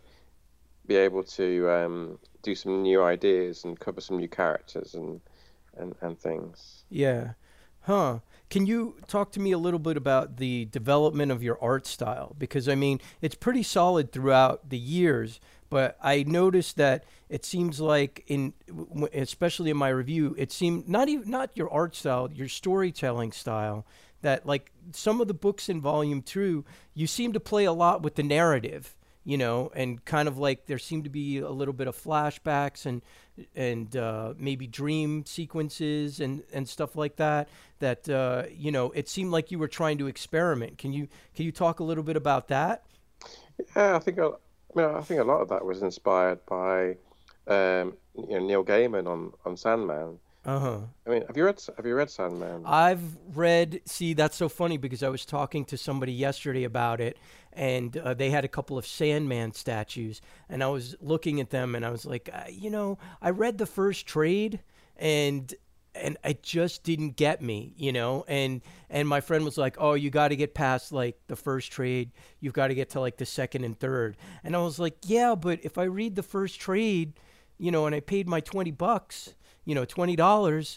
be able to um, do some new ideas and cover some new characters and and, and things. Yeah. Huh. Can you talk to me a little bit about the development of your art style? Because I mean, it's pretty solid throughout the years, but I noticed that it seems like in w- especially in my review, it seemed not even not your art style, your storytelling style, that like some of the books in volume two, you seem to play a lot with the narrative, you know, and kind of like there seemed to be a little bit of flashbacks and and uh, maybe dream sequences and, and stuff like that. That uh, you know, it seemed like you were trying to experiment. Can you can you talk a little bit about that? Yeah, I think a, I mean, I think a lot of that was inspired by um, you know Neil Gaiman on, on Sandman. Uh huh. I mean, have you read have you read Sandman? I've read. See, that's so funny because I was talking to somebody yesterday about it, and uh, they had a couple of Sandman statues, and I was looking at them, and I was like, uh, you know, I read the first trade, and and it just didn't get me, you know, and and my friend was like, oh, you got to get past like the first trade, you've got to get to like the second and third, and I was like, yeah, but if I read the first trade, you know, and I paid my twenty bucks, you know, twenty dollars,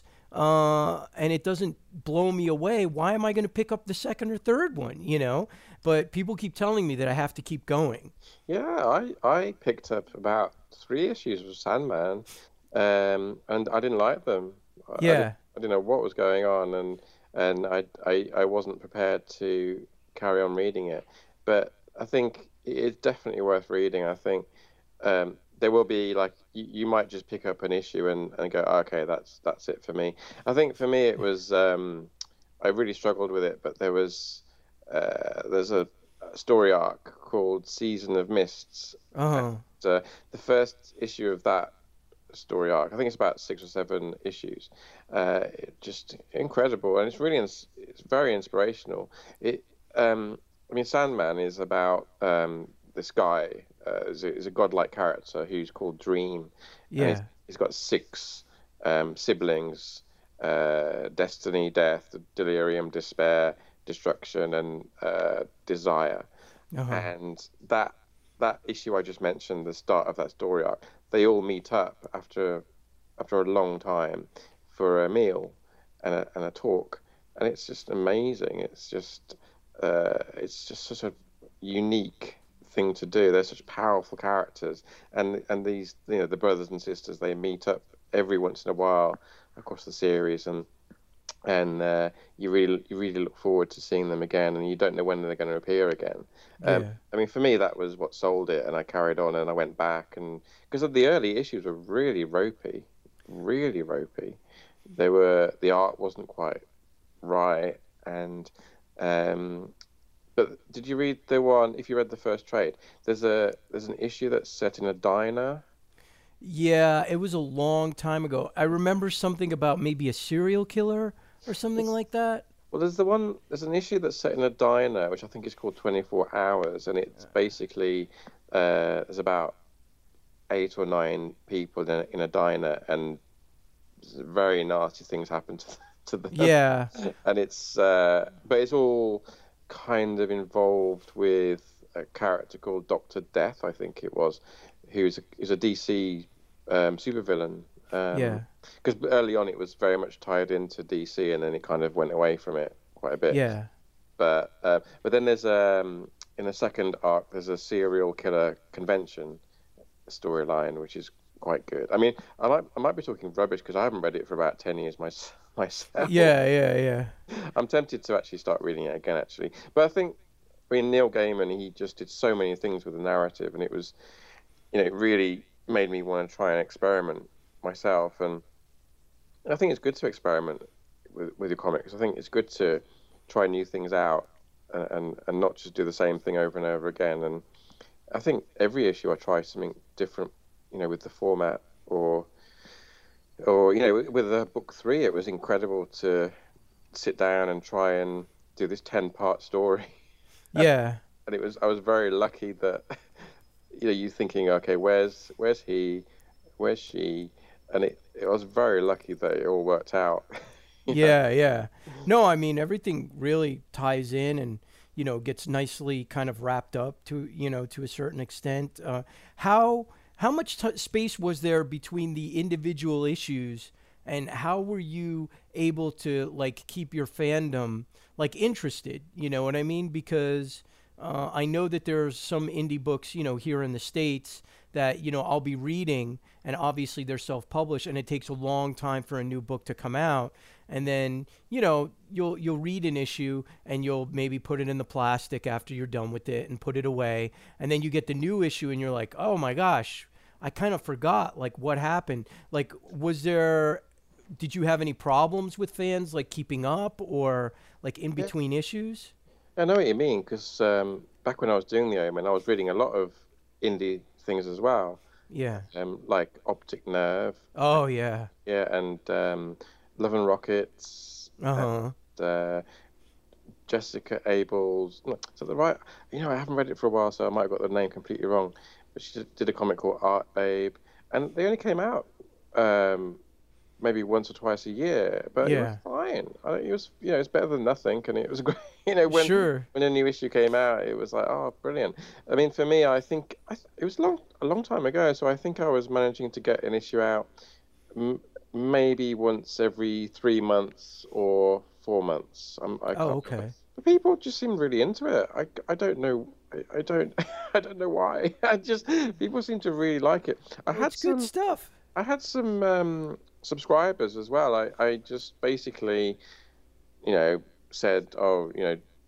uh, and it doesn't blow me away, why am I going to pick up the second or third one, you know? But people keep telling me that I have to keep going. Yeah, I I picked up about three issues of Sandman, um, and I didn't like them. I, I, Yeah. didn't, I didn't know what was going on, and and I I, I wasn't prepared to carry on reading it. But I think it's definitely worth reading. I think um, there will be like you, you might just pick up an issue and, and go, "Oh, okay, that's that's it for me." I think for me it was um, I really struggled with it, but there was uh, there's a story arc called Season of Mists. Uh-huh. And, uh, the first issue of that story arc, I think it's about six or seven issues. Uh, it, just incredible, and it's really ins- it's very inspirational. It, um, I mean, Sandman is about um, this guy. Uh, is, a, is a godlike character who's called Dream. Yeah. And he's, he's got six um, siblings: uh, Destiny, Death, Delirium, Despair, Destruction, and uh, Desire. Uh-huh. And that that issue I just mentioned, the start of that story arc, they all meet up after after a long time for a meal and a, and a talk, and it's just amazing. It's just uh, it's just such a unique thing to do. They're such powerful characters, and and these, you know, the brothers and sisters, they meet up every once in a while across the series, and and uh, you really you really look forward to seeing them again, and you don't know when they're going to appear again. Um, Yeah. I mean, for me, that was what sold it, and I carried on, and I went back, and because the early issues were really ropey, really ropey. They were the art wasn't quite right, and um, but did you read the one? If you read the first trade, there's a there's an issue that's set in a diner. Yeah, it was a long time ago. I remember something about maybe a serial killer or something It's- like that. Well, there's the one. There's an issue that's set in a diner, which I think is called twenty-four hours, and it's basically uh, there's about eight or nine people in a, in a diner, and very nasty things happen to to them. Yeah. And it's uh, but it's all kind of involved with a character called Doctor Death, I think it was, who's a, who's a D C um, supervillain. Um, Yeah. Because early on it was very much tied into D C, and then it kind of went away from it quite a bit. Yeah. But uh, but then there's um in the second arc there's a serial killer convention storyline, which is quite good. I mean, I might I might be talking rubbish because I haven't read it for about ten years my, myself. Yeah, yeah, yeah. I'm tempted to actually start reading it again, actually. But I think, I mean, Neil Gaiman, he just did so many things with the narrative, and it was, you know, it really made me want to try and experiment myself. And I think it's good to experiment with, with your comics. I think it's good to try new things out and, and, and not just do the same thing over and over again. And I think every issue I try something different, you know, with the format, or, or you know, with the book three, it was incredible to sit down and try and do this ten-part story. Yeah. And it was, I was very lucky that, you know, you thinking, okay, where's where's he, where's she, and it, it was very lucky that it all worked out. You know? Yeah, yeah. No, I mean, everything really ties in and, you know, gets nicely kind of wrapped up to, you know, to a certain extent. Uh, how how much t- space was there between the individual issues, and how were you able to, like, keep your fandom, like, interested? You know what I mean? Because uh, I know that there's some indie books, you know, here in the States that, you know, I'll be reading, and obviously they're self-published, and it takes a long time for a new book to come out. And then, you know, you'll you'll read an issue and you'll maybe put it in the plastic after you're done with it and put it away. And then you get the new issue and you're like, oh my gosh, I kind of forgot, like, what happened. Like, was there, did you have any problems with fans, like, keeping up, or like in between issues? I know what you mean, because um, back when I was doing the Omen, I was reading a lot of indie things as well, Yeah. um, like Optic Nerve, Oh, yeah. yeah, and um, Love and Rockets, Uh-huh. and, uh, Jessica Abel's. No, so the right, you know, I haven't read it for a while, so I might have got the name completely wrong. But she did, did a comic called Art Babe, and they only came out um, maybe once or twice a year, but it was Yeah. fine. I, it was, you know, it's better than nothing, and it was great. You know, when Sure. when a new issue came out, it was like, oh, brilliant. I mean, for me, I think I th- it was long a long time ago, so I think I was managing to get an issue out. M- maybe once every three months or four months. I'm, I Oh, can't okay. remember. But people just seem really into it. I, I don't know. I, I don't I don't know why. I just people seem to really like it. I had It's good some stuff. I had some um, subscribers as well. I, I just basically, you know, said, oh, you know,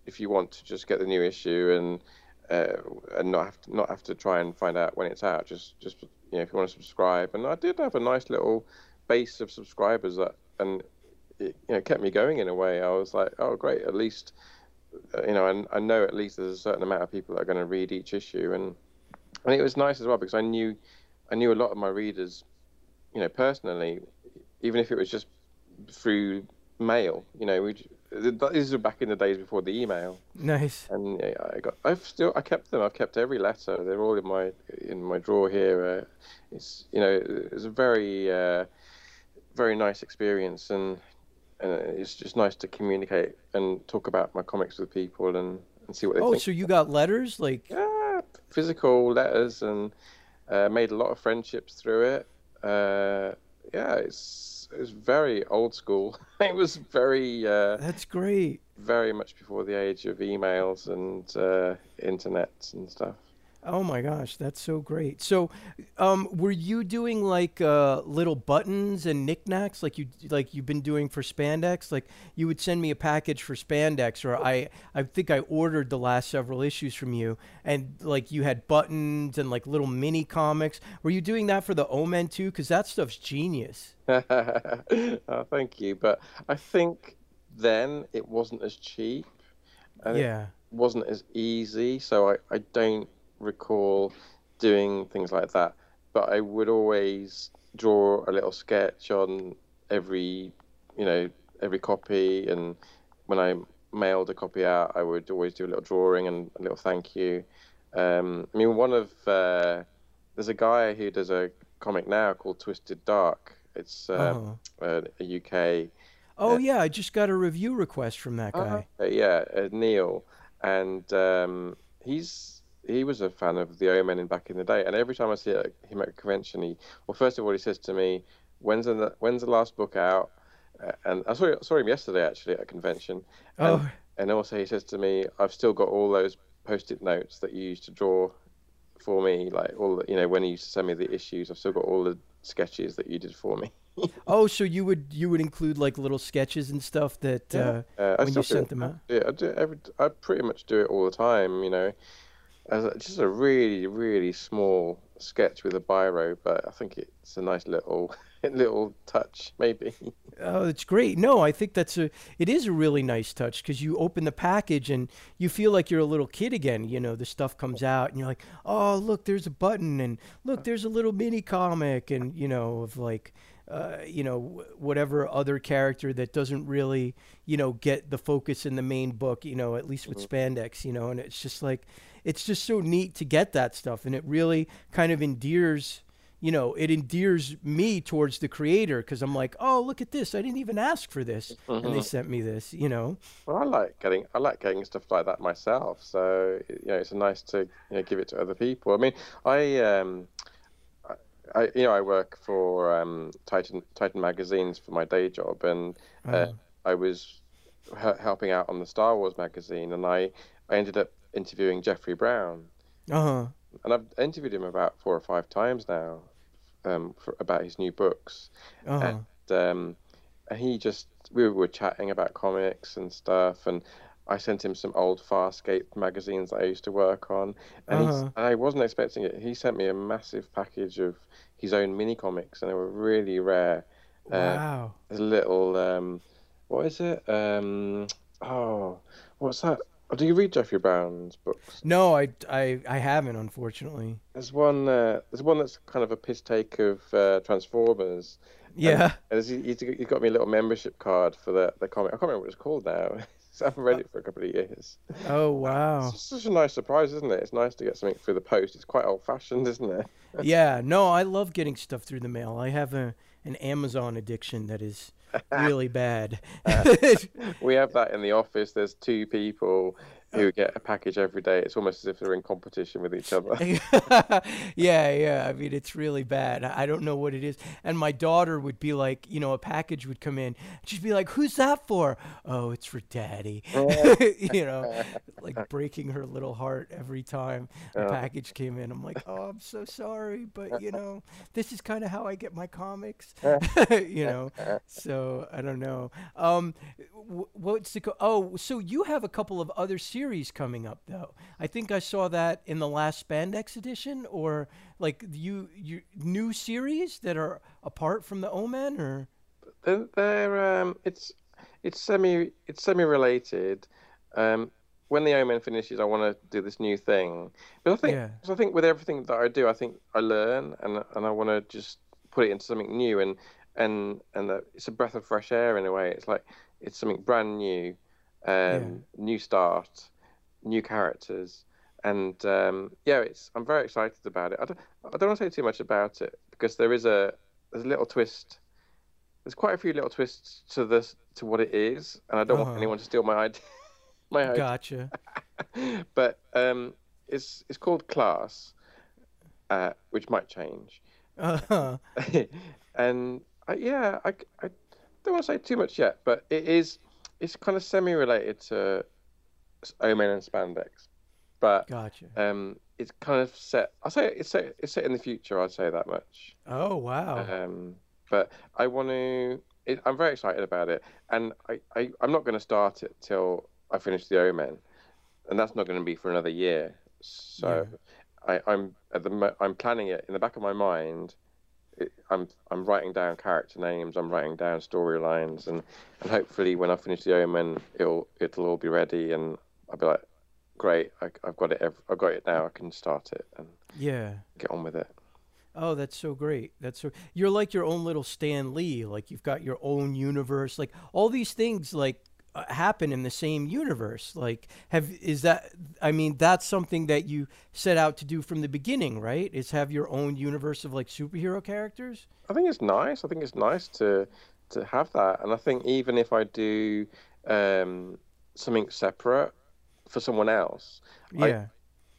if you want to just get the new issue and uh, and not have to, not have to try and find out when it's out, just just you know, if you want to subscribe. And I did have a nice little base of subscribers that, and it, you know, kept me going in a way. I was like, oh great, at least uh, you know, and I know at least there's a certain amount of people that are going to read each issue, and and it was nice as well because I knew I knew a lot of my readers, you know, personally, even if it was just through mail. You know, we these are back in the days before the email. Nice. And yeah, I got, I've still, I kept them. I've kept every letter. They're all in my in my drawer here. Uh, it's you know, it's a very uh, very nice experience, and and it's just nice to communicate and talk about my comics with people and, and see what they Oh, think. so you got letters like? Yeah, physical letters, and uh, made a lot of friendships through it. Uh, yeah, it's it was very old school. It was very uh, That's great. very much before the age of emails and uh, internet and stuff. Oh my gosh, that's so great. So, um, were you doing like uh, little buttons and knickknacks like you like you've been doing for Spandex? Like you would send me a package for Spandex, or I I think I ordered the last several issues from you, and like you had buttons and like little mini comics. Were you doing that for the O-Men too? Because that stuff's genius. Oh, thank you. But I think then it wasn't as cheap, and Yeah. it wasn't as easy. So I, I don't recall doing things like that. But I would always draw a little sketch on every, you know, every copy. And when I mailed a copy out, I would always do a little drawing and a little thank you. Um, I mean, one of uh, there's a guy who does a comic now called Twisted Dark. It's uh, Uh-huh. uh, a U K. Oh yeah, I just got a review request from that guy. Uh, yeah, uh, Neil, and um, he's he was a fan of the O-Men in back in the day. And every time I see him at a convention, he well, first of all, he says to me, "When's the when's the last book out?" Uh, and I saw saw him yesterday actually at a convention. And, Oh. and also he says to me, "I've still got all those post-it notes that you used to draw for me, like all the, you know, when you used to send me the issues. I've still got all the sketches that you did for me." Oh, so you would you would include like little sketches and stuff that uh, Uh, I when still you do sent it. them out? Yeah, I do it every. I pretty much do it all the time. You know, as a, just a really, really small sketch with a biro, but I think it's a nice little, little touch, maybe. Oh, that's great. No, I think that's a it is a really nice touch because you open the package and you feel like you're a little kid again. You know, the stuff comes out and you're like, oh, look, there's a button, and look, there's a little mini comic, and you know, of like. Uh, you know, wh- whatever other character that doesn't really, you know, get the focus in the main book, you know, at least with Spandex, you know, and it's just like, it's just so neat to get that stuff. And it really kind of endears, you know, it endears me towards the creator because I'm like, oh, look at this. I didn't even ask for this. And they sent me this, you know. Well, I like getting, I like getting stuff like that myself. So you know, it's nice to you know give it to other people. I mean, I um. I, you know, I work for um, Titan Titan magazines for my day job, and uh, Oh. I was h- helping out on the Star Wars magazine, and I, I ended up interviewing Jeffrey Brown, Uh-huh. and I've interviewed him about four or five times now, um, for, about his new books, Uh-huh. and um, and he just we were chatting about comics and stuff, and I sent him some old Farscape magazines that I used to work on, and, he's, Uh-huh. and I wasn't expecting it. He sent me a massive package of his own mini comics, and they were really rare. Uh, Wow. there's a little, um, what is it? Um, oh, what's that? Oh, do you read Jeffrey Brown's books? No, I, I, I haven't, unfortunately. There's one. Uh, there's one that's kind of a piss take of uh, Transformers. Yeah. And he's, he's he's got me a little membership card for the the comic. I can't remember what it's called now. So I haven't read it for a couple of years. Oh, wow. It's such a nice surprise, isn't it? It's nice to get something through the post. It's quite old-fashioned, isn't it? Yeah, no, I love getting stuff through the mail. I have a an Amazon addiction that is really bad. We have that in the office. There's two people who get a package every day. It's almost as if they're in competition with each other. Yeah, yeah. I mean, it's really bad. I I don't know what it is. And my daughter would be like, you know, a package would come in. She'd be like, "Who's that for?" "Oh, it's for Daddy." You know, like breaking her little heart every time a package came in. I'm like, "Oh, I'm so sorry, but you know, this is kind of how I get my comics." You know, so I don't know. Um, wh- what's the co- oh? So you have a couple of other series coming up, though. I think I saw that in the last Spandex edition, or like you you new series that are apart from the Omen, or They're, they're um, it's it's semi it's semi related. Um, when the Omen finishes, I want to do this new thing. But I think yeah, 'cause I think with everything that I do, I think I learn and and I want to just put it into something new and and and uh, it's a breath of fresh air in a way. It's like it's something brand new, yeah. um, new start, new characters, and um, yeah, it's I'm very excited about it. I don't I don't want to say too much about it because there is a there's a little twist there's quite a few little twists to this to what it is, and I don't Uh want huh. anyone to steal my idea, my idea. Gotcha. But um, it's it's called Class, uh, which might change. Uh huh. And I, yeah, I, I don't want to say too much yet, but it is it's kind of semi-related to s- Omen and Spandex, but Gotcha. um, it's kind of set. I'll say it's set it's set in the future. I'd say that much. Oh wow. Um, but I want to. It, I'm very excited about it, and I, I I'm not going to start it till I finish the Omen, and that's not going to be for another year. Yeah. So I, I'm at the mo- I'm planning it in the back of my mind. It, I'm I'm writing down character names. I'm writing down storylines, and and hopefully when I finish the Omen, it'll it'll all be ready, and I'll be like, great, I, I've got it. ev- I've got it now. I can start it and Yeah. get on with it. Oh, that's so great. That's so you're like your own little Stan Lee. Like you've got your own universe. Like all these things like uh, happen in the same universe. Like have is that I mean that's something that you set out to do from the beginning, right? Is have your own universe of like superhero characters? I think it's nice. I think it's nice to to have that, and I think even if I do um, something separate for someone else, I Yeah.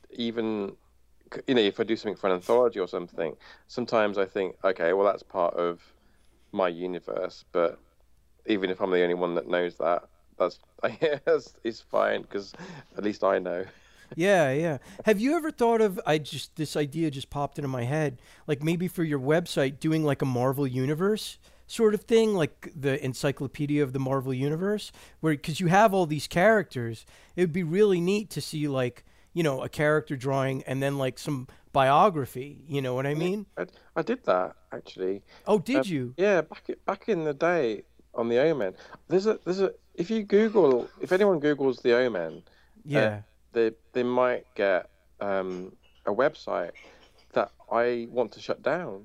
even c- you know if I do something for an anthology or something, sometimes I think, okay, well that's part of my universe, but even if I'm the only one that knows that, that's it's, it's fine because at least I know. Yeah, yeah. Have you ever thought of I just this idea just popped into my head, like maybe for your website doing like a Marvel Universe sort of thing, like the encyclopedia of the Marvel Universe, where because you have all these characters, it would be really neat to see like, you know, a character drawing and then like some biography, you know what I Yeah, mean? I, I did that actually. Oh, Um, did you? yeah, back i- back in the day on the Omen, there's a there's a if you Google if anyone Googles the Omen, uh, Yeah. they they might get um, a website that I want to shut down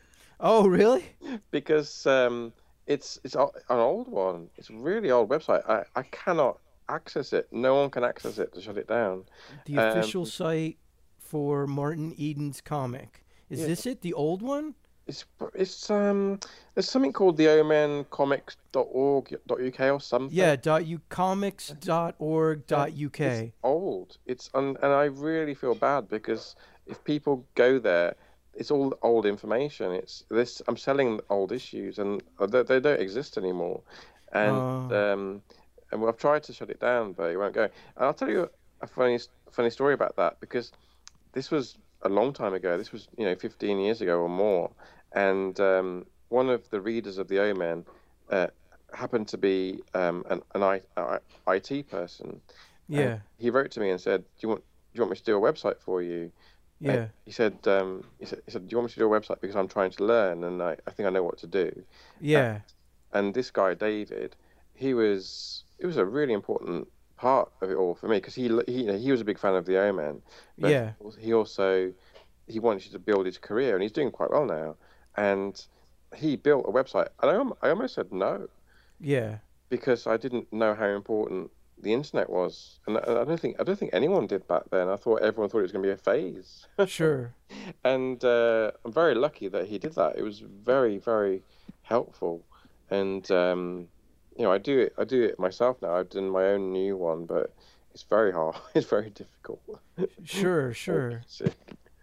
Oh, really? because um, it's it's o- an old one. It's a really old website. I, I cannot access it. No one can access it to shut it down. The Um, official site for Martin Eden's comic. Is yeah, this it? The old one? it's it's um there's something called the omen comics dot org dot U K or something. Yeah, dot u comics dot org Yeah, dot it's uk. old. It's un, and I really feel bad because if people go there, it's all old information. It's this. I'm selling old issues, and they, they don't exist anymore. And Uh, um, and I've tried to shut it down, but it won't go. And I'll tell you a funny funny story about that because this was a long time ago. This was you know fifteen years ago or more. And um, one of the readers of the Omen uh, happened to be um, an, an I, I, IT person, and yeah, he wrote to me and said, "Do you want do you want me to do a website for you?" And yeah, he said, um, he said, he said, "Do you want me to do a website because I'm trying to learn and I, I think I know what to do." Uh, yeah, and this guy David, he was it was a really important part of it all for me because he he you know, he was a big fan of the Omen, but yeah, he also he wanted to build his career and he's doing quite well now. And he built a website, and I, al- I almost said no yeah. because I didn't know how important the internet was, and I, I don't think I don't think anyone did back then. I thought everyone thought it was going to be a phase, Sure. and uh, I'm very lucky that he did that. It was very very helpful, and um, you know I do it I do it myself now. I've done my own new one, but it's very hard. It's very difficult. Sure, Very sure, basic.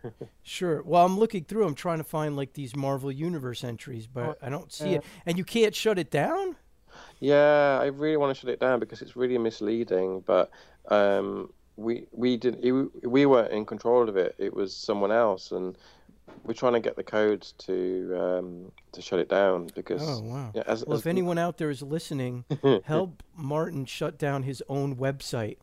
sure. Well, I'm looking through. I'm trying to find like these Marvel Universe entries, Oh, but I don't see yeah. it. And you can't shut it down? Yeah, I really want to shut it down because it's really misleading. But um, we we did we, we weren't in control of it. It was someone else, and we're trying to get the codes to um, to shut it down Oh, because wow. yeah, as Well, as if anyone out there is listening, help Martin shut down his own website.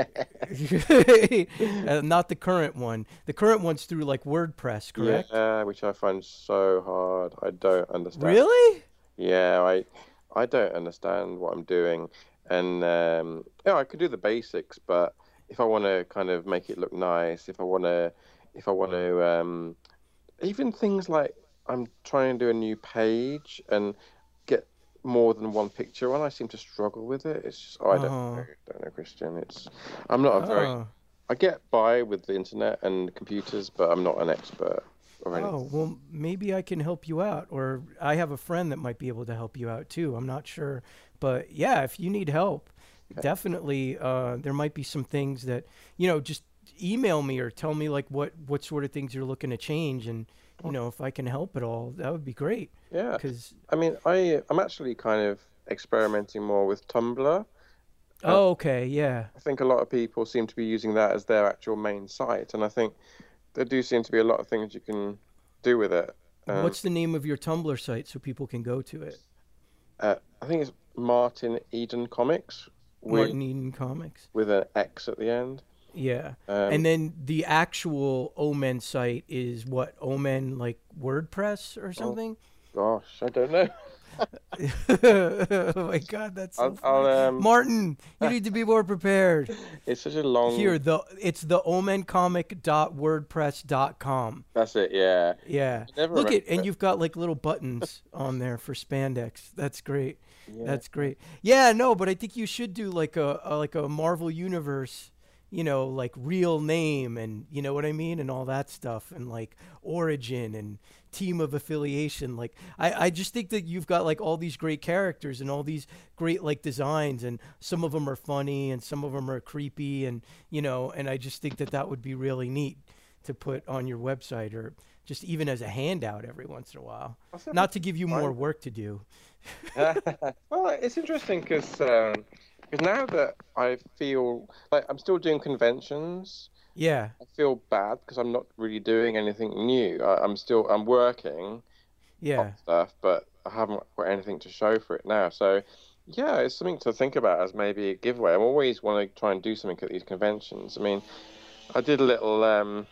Uh, not the current one. The current one's through like WordPress, correct? yeah, which I find so hard. I don't understand. Really? Yeah, I I don't understand what I'm doing, and um, yeah, I could do the basics, but if I want to kind of make it look nice, if I want to, if I want to, um, even things like I'm trying to do a new page and get more than one picture on, I seem to struggle with it. It's just, oh, I don't know, Oh. don't know, Christian. It's I'm not a very, Oh. I get by with the internet and computers, but I'm not an expert or anything. Oh, well, maybe I can help you out, or I have a friend that might be able to help you out too. I'm not sure. But yeah, if you need help, Okay. definitely uh, there might be some things that, you know, just email me or tell me like what what sort of things you're looking to change, and you know, if I can help at all, that would be great. Yeah, Cause I mean, I I'm actually kind of experimenting more with Tumblr. Uh, oh, okay, yeah. I think a lot of people seem to be using that as their actual main site, and I think there do seem to be a lot of things you can do with it. Um, What's the name of your Tumblr site so people can go to it? uh, I think it's Martin Eden Comics with Martin Eden Comics. with an X at the end. Yeah. Um, And then the actual Omen site is what? Omen like WordPress or oh something? gosh, I don't know. Oh my God, that's so I'll, I'll funny. um, Martin, you need to be more prepared. it's such a long. Here, the it's the omencomic dot wordpress dot com. That's it, yeah. Yeah. I never Look remember at, and it. you've got like little buttons on there for spandex. That's great. Yeah. That's great. Yeah, no, but I think you should do like a, a like a Marvel Universe, you know, like real name and you know what I mean and all that stuff and like origin and team of affiliation. Like I I just think that you've got like all these great characters and all these great like designs and some of them are funny and some of them are creepy and you know, and I just think that that would be really neat to put on your website or just even as a handout every once in a while. I'll see if I Not to can give you more find work to do. it. Well, it's interesting because um, because now that I feel like I'm still doing conventions, Yeah. I feel bad because I'm not really doing anything new. I, I'm still I'm working Yeah. on stuff, but I haven't got anything to show for it now. So yeah, it's something to think about as maybe a giveaway. I always want to try and do something at these conventions. I mean, I did a little um,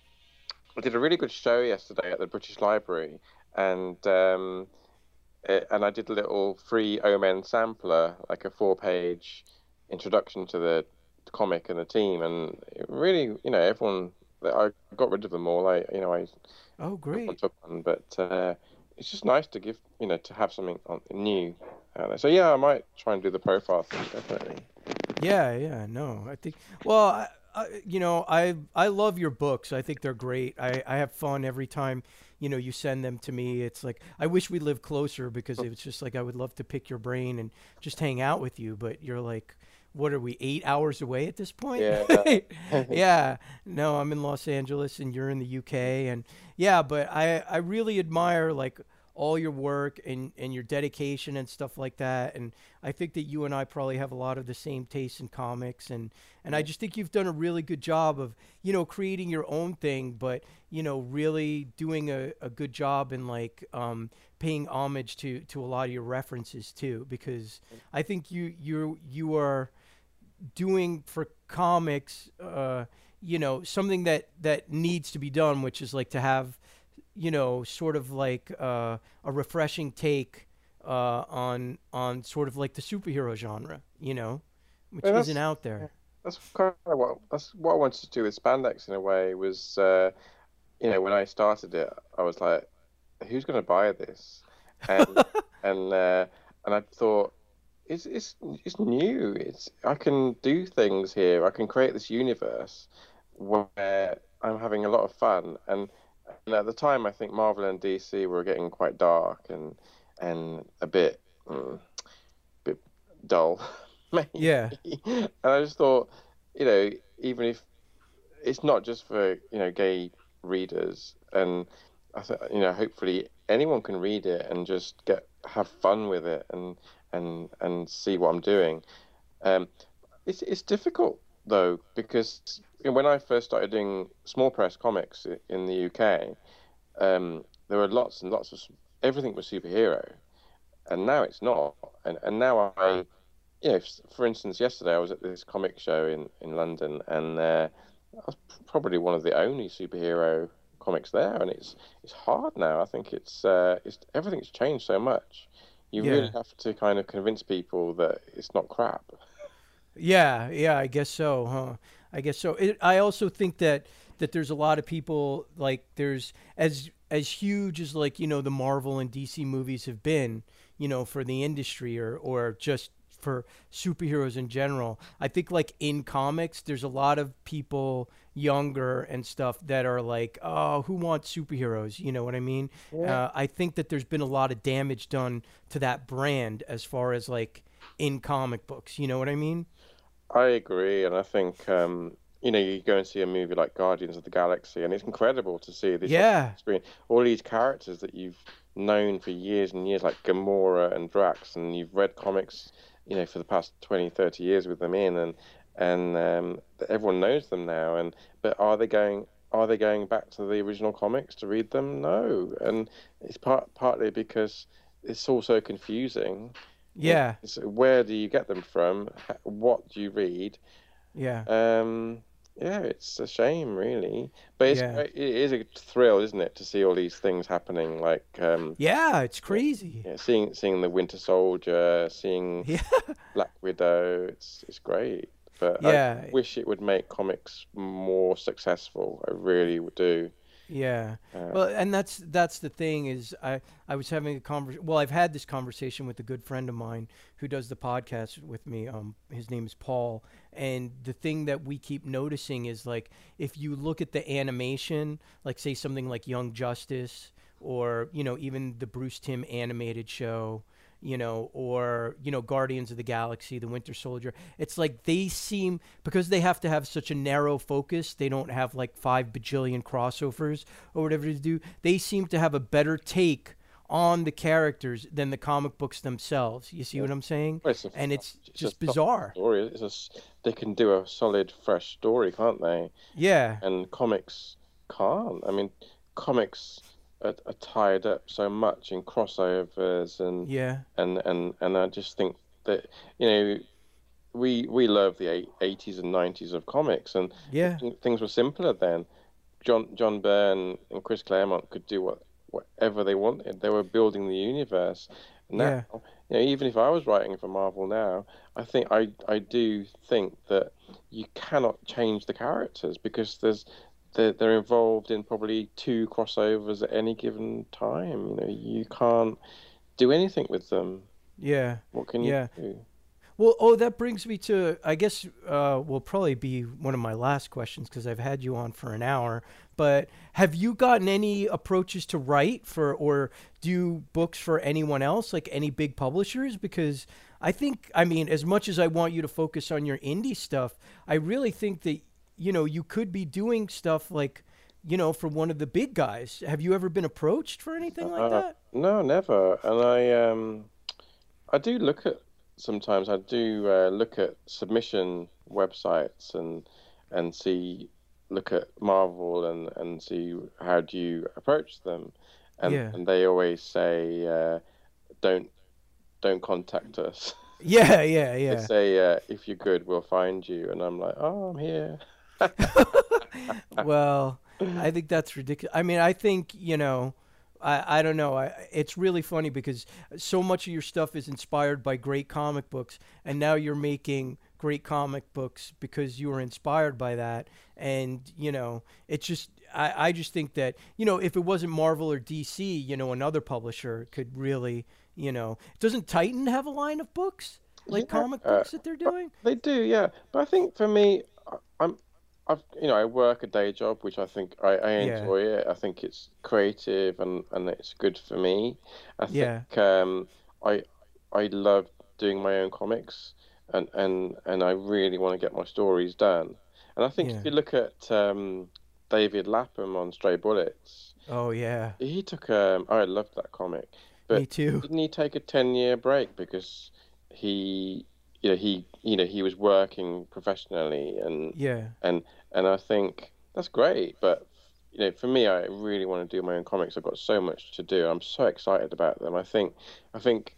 I did a really good show yesterday at the British Library, and um, it, and I did a little free Omen sampler, like a four-page introduction to the comic and the team, and it really, you know, everyone. I got rid of them all. I, you know, I Oh, everyone great. took one, but uh, it's just nice to give, you know, to have something on, new out there. So yeah, I might try and do the profile thing definitely. Yeah, yeah, no, I think. Well, I, I, you know, I I love your books. I think they're great. I I have fun every time, you know, you send them to me. It's like I wish we lived closer because it's just like I would love to pick your brain and just hang out with you. But you're like, what are we, eight hours away at this point? Yeah. Yeah. No, I'm in Los Angeles and you're in the U K, and yeah, but I I really admire like all your work and and your dedication and stuff like that. And I think that you and I probably have a lot of the same tastes in comics, and and I just think you've done a really good job of, you know, creating your own thing, but you know, really doing a, a good job in like um, paying homage to to a lot of your references too, because I think you you you are doing for comics, uh, you know, something that that needs to be done, which is like to have, you know, sort of like uh, a refreshing take uh, on on sort of like the superhero genre, you know, which Yeah, isn't that's out there. that's kind of what that's what I wanted to do with spandex in a way was, uh, you know, when I started it, I was like, who's going to buy this? And and uh, and I thought it's it's it's new. It's I can do things here. I can create this universe where I'm having a lot of fun. And, and at the time, I think Marvel and D C were getting quite dark and and a bit mm, bit dull, maybe. Yeah, And I just thought, you know, even if it's not just for, you know, gay readers, and I th you know, hopefully anyone can read it and just get have fun with it and and and see what I'm doing. Um, it's it's difficult though because you know, when I first started doing small press comics i- in the U K, um, there were lots and lots of everything was superhero, and now it's not. And and now I, you know, for instance, yesterday I was at this comic show in in London, and uh, I was probably one of the only superhero comics there, and it's it's hard now. I think it's uh, it's everything's changed so much. You really Yeah. have to kind of convince people that it's not crap. Yeah, yeah, I guess so, huh? I guess so. It, I also think that that there's a lot of people like there's as as huge as like you know the Marvel and D C movies have been, you know, for the industry or or just for superheroes in general. I think like in comics, there's a lot of people younger and stuff that are like, oh, who wants superheroes? You know what I mean? Yeah. Uh, I think that there's been a lot of damage done to that brand as far as like in comic books. You know what I mean? I agree, and I think um, you know you go and see a movie like Guardians of the Galaxy, and it's incredible to see this on Yeah. screen. All these characters that you've known for years and years, like Gamora and Drax, and you've read comics, you know, for the past twenty, thirty years with them in, and and um, everyone knows them now. And but are they going? Are they going back to the original comics to read them? No, and it's part partly because it's all so confusing. You know, Yeah. so where do you get them from? H- What do you read? Yeah. Um, yeah, it's a shame, really. But it's Yeah. great. It is a thrill, isn't it, to see all these things happening? Like, um, Yeah. It's crazy. yeah, seeing seeing the Winter Soldier, seeing Yeah. Black Widow. It's it's great. But I Yeah. wish it would make comics more successful. I really would do. Yeah. Uh, Well, and that's that's the thing is I I was having a convers well, I've had this conversation with a good friend of mine who does the podcast with me. Um his name is Paul, and the thing that we keep noticing is like if you look at the animation, like say something like Young Justice or, you know, even the Bruce Timm animated show, you know, or, you know, Guardians of the Galaxy, the Winter Soldier. It's like they seem, because they have to have such a narrow focus, they don't have like five bajillion crossovers or whatever to do. They seem to have a better take on the characters than the comic books themselves. You see yeah. what I'm saying? well, it's a, And it's it's just a solid bizarre. story. It's a s they can do a solid, fresh story, can't they? Yeah. And comics can't. I mean, comics are, are tied up so much in crossovers and Yeah. and and and I just think that you know we we love the eight- eighties and nineties of comics, and Yeah. th- things were simpler then. John John Byrne and Chris Claremont could do what whatever they wanted. They were building the universe. Yeah. Now, you know, even if I was writing for Marvel now, I think I I do think that you cannot change the characters because there's they're, they're involved in probably two crossovers at any given time. You know, you can't do anything with them. Yeah. What can you Yeah. do? Well, oh, that brings me to, I guess, uh, will probably be one of my last questions because I've had you on for an hour. But have you gotten any approaches to write for or do books for anyone else, like any big publishers? Because I think, I mean, as much as I want you to focus on your indie stuff, I really think that, you know, you could be doing stuff like, you know, for one of the big guys. Have you ever been approached for anything like Uh, that? no, never. And I um I do look at sometimes I do uh, look at submission websites and and see look at Marvel and and see how do you approach them, and Yeah. and they always say uh, don't don't contact us. Yeah, yeah, They yeah. say uh, if you're good, we'll find you, and I'm like, oh, I'm here. Well, I think that's ridiculous. I mean, I think, you know, I, I don't know. I, it's really funny because so much of your stuff is inspired by great comic books, and now you're making great comic books because you were inspired by that. And, you know, it's just, I, I just think that, you know, if it wasn't Marvel or D C, you know, another publisher could really, you know, doesn't Titan have a line of books, like Yeah, comic uh, books that they're doing? They do, yeah. But I think for me, I- I'm, I've, you know, I work a day job, which I think I, I Yeah. enjoy it. I think it's creative and, and it's good for me. I Yeah. think um, I, I love doing my own comics, and, and, and I really want to get my stories done. And I think Yeah. if you look at um, David Lapham on Stray Bullets, Oh, yeah. he took um, I loved that comic, Me but too. didn't he take a ten year break because he you know he you know he was working professionally and Yeah. and and I think that's great, but you know, for me, I really want to do my own comics. I've got so much to do. I'm so excited about them. I think, I think,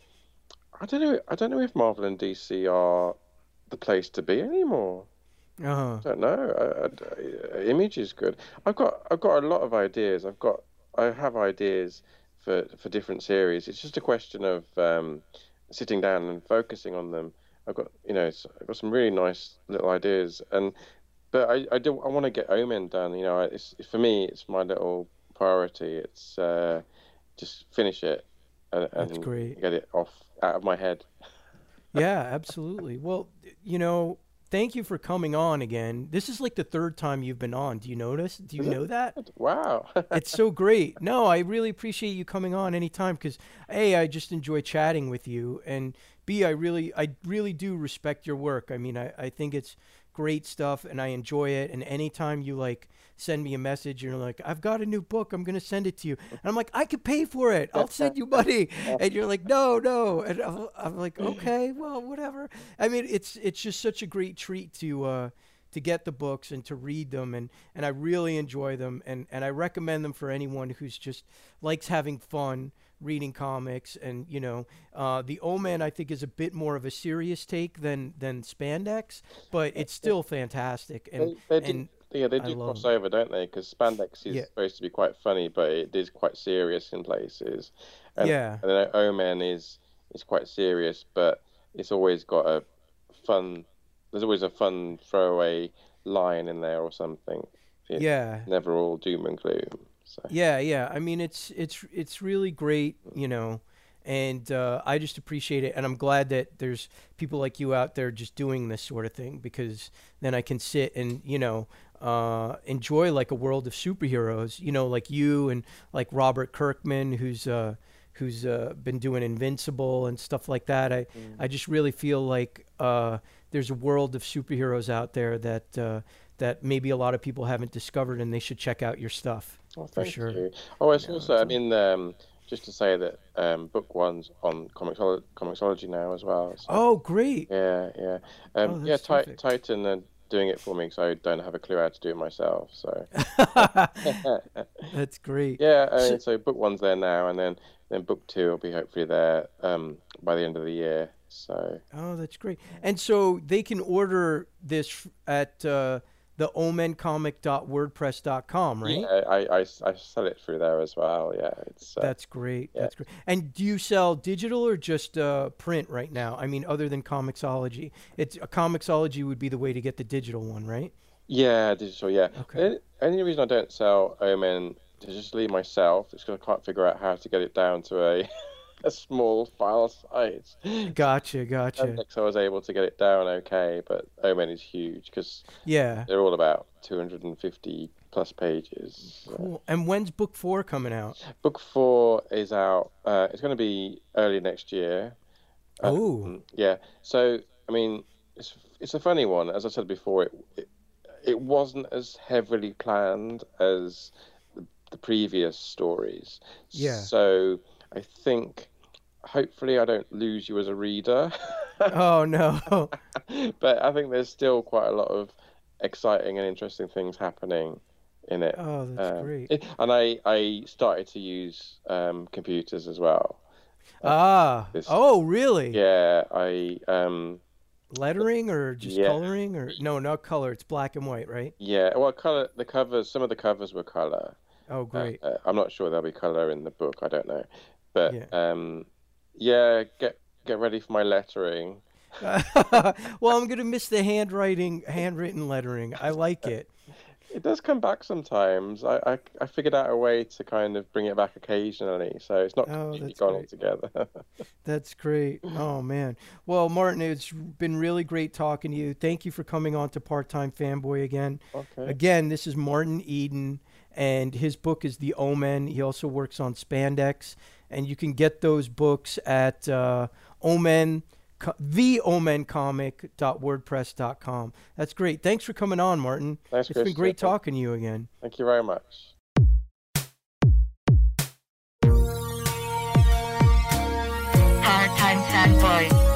I don't know. I don't know if Marvel and D C are the place to be anymore. Uh-huh. I don't know. I, I, Image is good. I've got, I've got a lot of ideas. I've got, I have ideas for for different series. It's just a question of um, sitting down and focusing on them. I've got, you know, I've got some really nice little ideas, and but I, I do, I want to get Omen done. You know, it's for me, it's my little priority. It's uh, just finish it and, That's and great. get it off out of my head. Yeah, absolutely. Well, you know, thank you for coming on again. This is like the third time you've been on. Do you notice? Do you Is it? know that? Wow. It's so great. No, I really appreciate you coming on anytime because A, I just enjoy chatting with you, and B, I really I really do respect your work. I mean, I, I think it's great stuff and I enjoy it. And anytime you like send me a message and you're like, I've got a new book, I'm gonna send it to you. And I'm like, I could pay for it. I'll send you money. And you're like, no, no. And I'm, I'm like, okay, well, whatever. I mean, it's it's just such a great treat to uh to get the books and to read them, and and I really enjoy them, and and I recommend them for anyone who's just likes having fun reading comics. And you know, uh, the Omen I think is a bit more of a serious take than than Spandex, but it's still fantastic. And They, they and do, yeah, they I do love cross over, don't they? Because Spandex is Yeah. supposed to be quite funny, but it is quite serious in places. And, Yeah. and then Omen is is quite serious, but it's always got a fun. There's always a fun throwaway line in there or something. It's Yeah. never all doom and gloom. So Yeah, yeah. I mean, it's it's it's really great, you know, and uh, I just appreciate it, and I'm glad that there's people like you out there just doing this sort of thing, because then I can sit and you know uh, enjoy like a world of superheroes, you know, like you and like Robert Kirkman, who's uh, who's uh, been doing Invincible and stuff like that. I I just really feel like uh, there's a world of superheroes out there that uh, that maybe a lot of people haven't discovered, and they should check out your stuff. well, For thank sure. you. Oh, it's Yeah, also, it's I a- mean, um, just to say that um, book one's on Comixolo- Comixology now as well. So, Oh, great. yeah, yeah. Oh, Um, yeah, that's Ti- terrific. Titan are doing it for me because I don't have a clue how to do it myself. So, That's great. yeah, I So- mean, so book one's there now, and then, then book two will be hopefully there um, by the end of the year. So, Oh, that's great. And so they can order this at uh, the omen comic dot wordpress dot com, right? yeah, I, I, I sell it through there as well. Yeah, it's uh, That's great. yeah. That's great. And do you sell digital or just uh, print right now? I mean, other than Comixology, it's a Comixology would be the way to get the digital one, right? Yeah, digital, yeah. Okay. The only reason I don't sell Omen digitally myself is because I can't figure out how to get it down to a a small file size. Gotcha, gotcha. Spandex I was able to get it down okay, but Omen is huge because Yeah. they're all about two hundred fifty plus pages. So. Cool. And when's book four coming out? Book four is out. Uh, it's going to be early next year. Oh, Mm, yeah. So I mean, it's it's a funny one. As I said before, it it, it wasn't as heavily planned as the, the previous stories. Yeah. So I think hopefully I don't lose you as a reader, oh no. but I think there's still quite a lot of exciting and interesting things happening in it. Oh, that's Um, great. it- and I I started to use um, computers as well. Ah. this- Oh, really? Yeah, I um. Lettering or just Yeah. coloring or no, not color. It's black and white, right? Yeah, well, color. The covers. Some of the covers were color. Oh, Uh, great. uh, I'm not sure there'll be color in the book. I don't know, but Yeah. um, yeah. Get get ready for my lettering. Well, I'm gonna miss the handwriting, handwritten lettering. I like it. It does come back sometimes. I, I I figured out a way to kind of bring it back occasionally, so it's not Oh, completely that's gone great. altogether. That's great. Oh man. Well, Martin, it's been really great talking to you. Thank you for coming on to Part Time Fanboy again. Okay. Again, this is Martin Eden, and his book is The Omen. He also works on Spandex, and you can get those books at uh, Omen. the omen comic dot wordpress dot com. That's great. Thanks for coming on, Martin. Thanks, It's been Chris. great Yeah, talking to you again. Thank you very much. Part-time fanboy.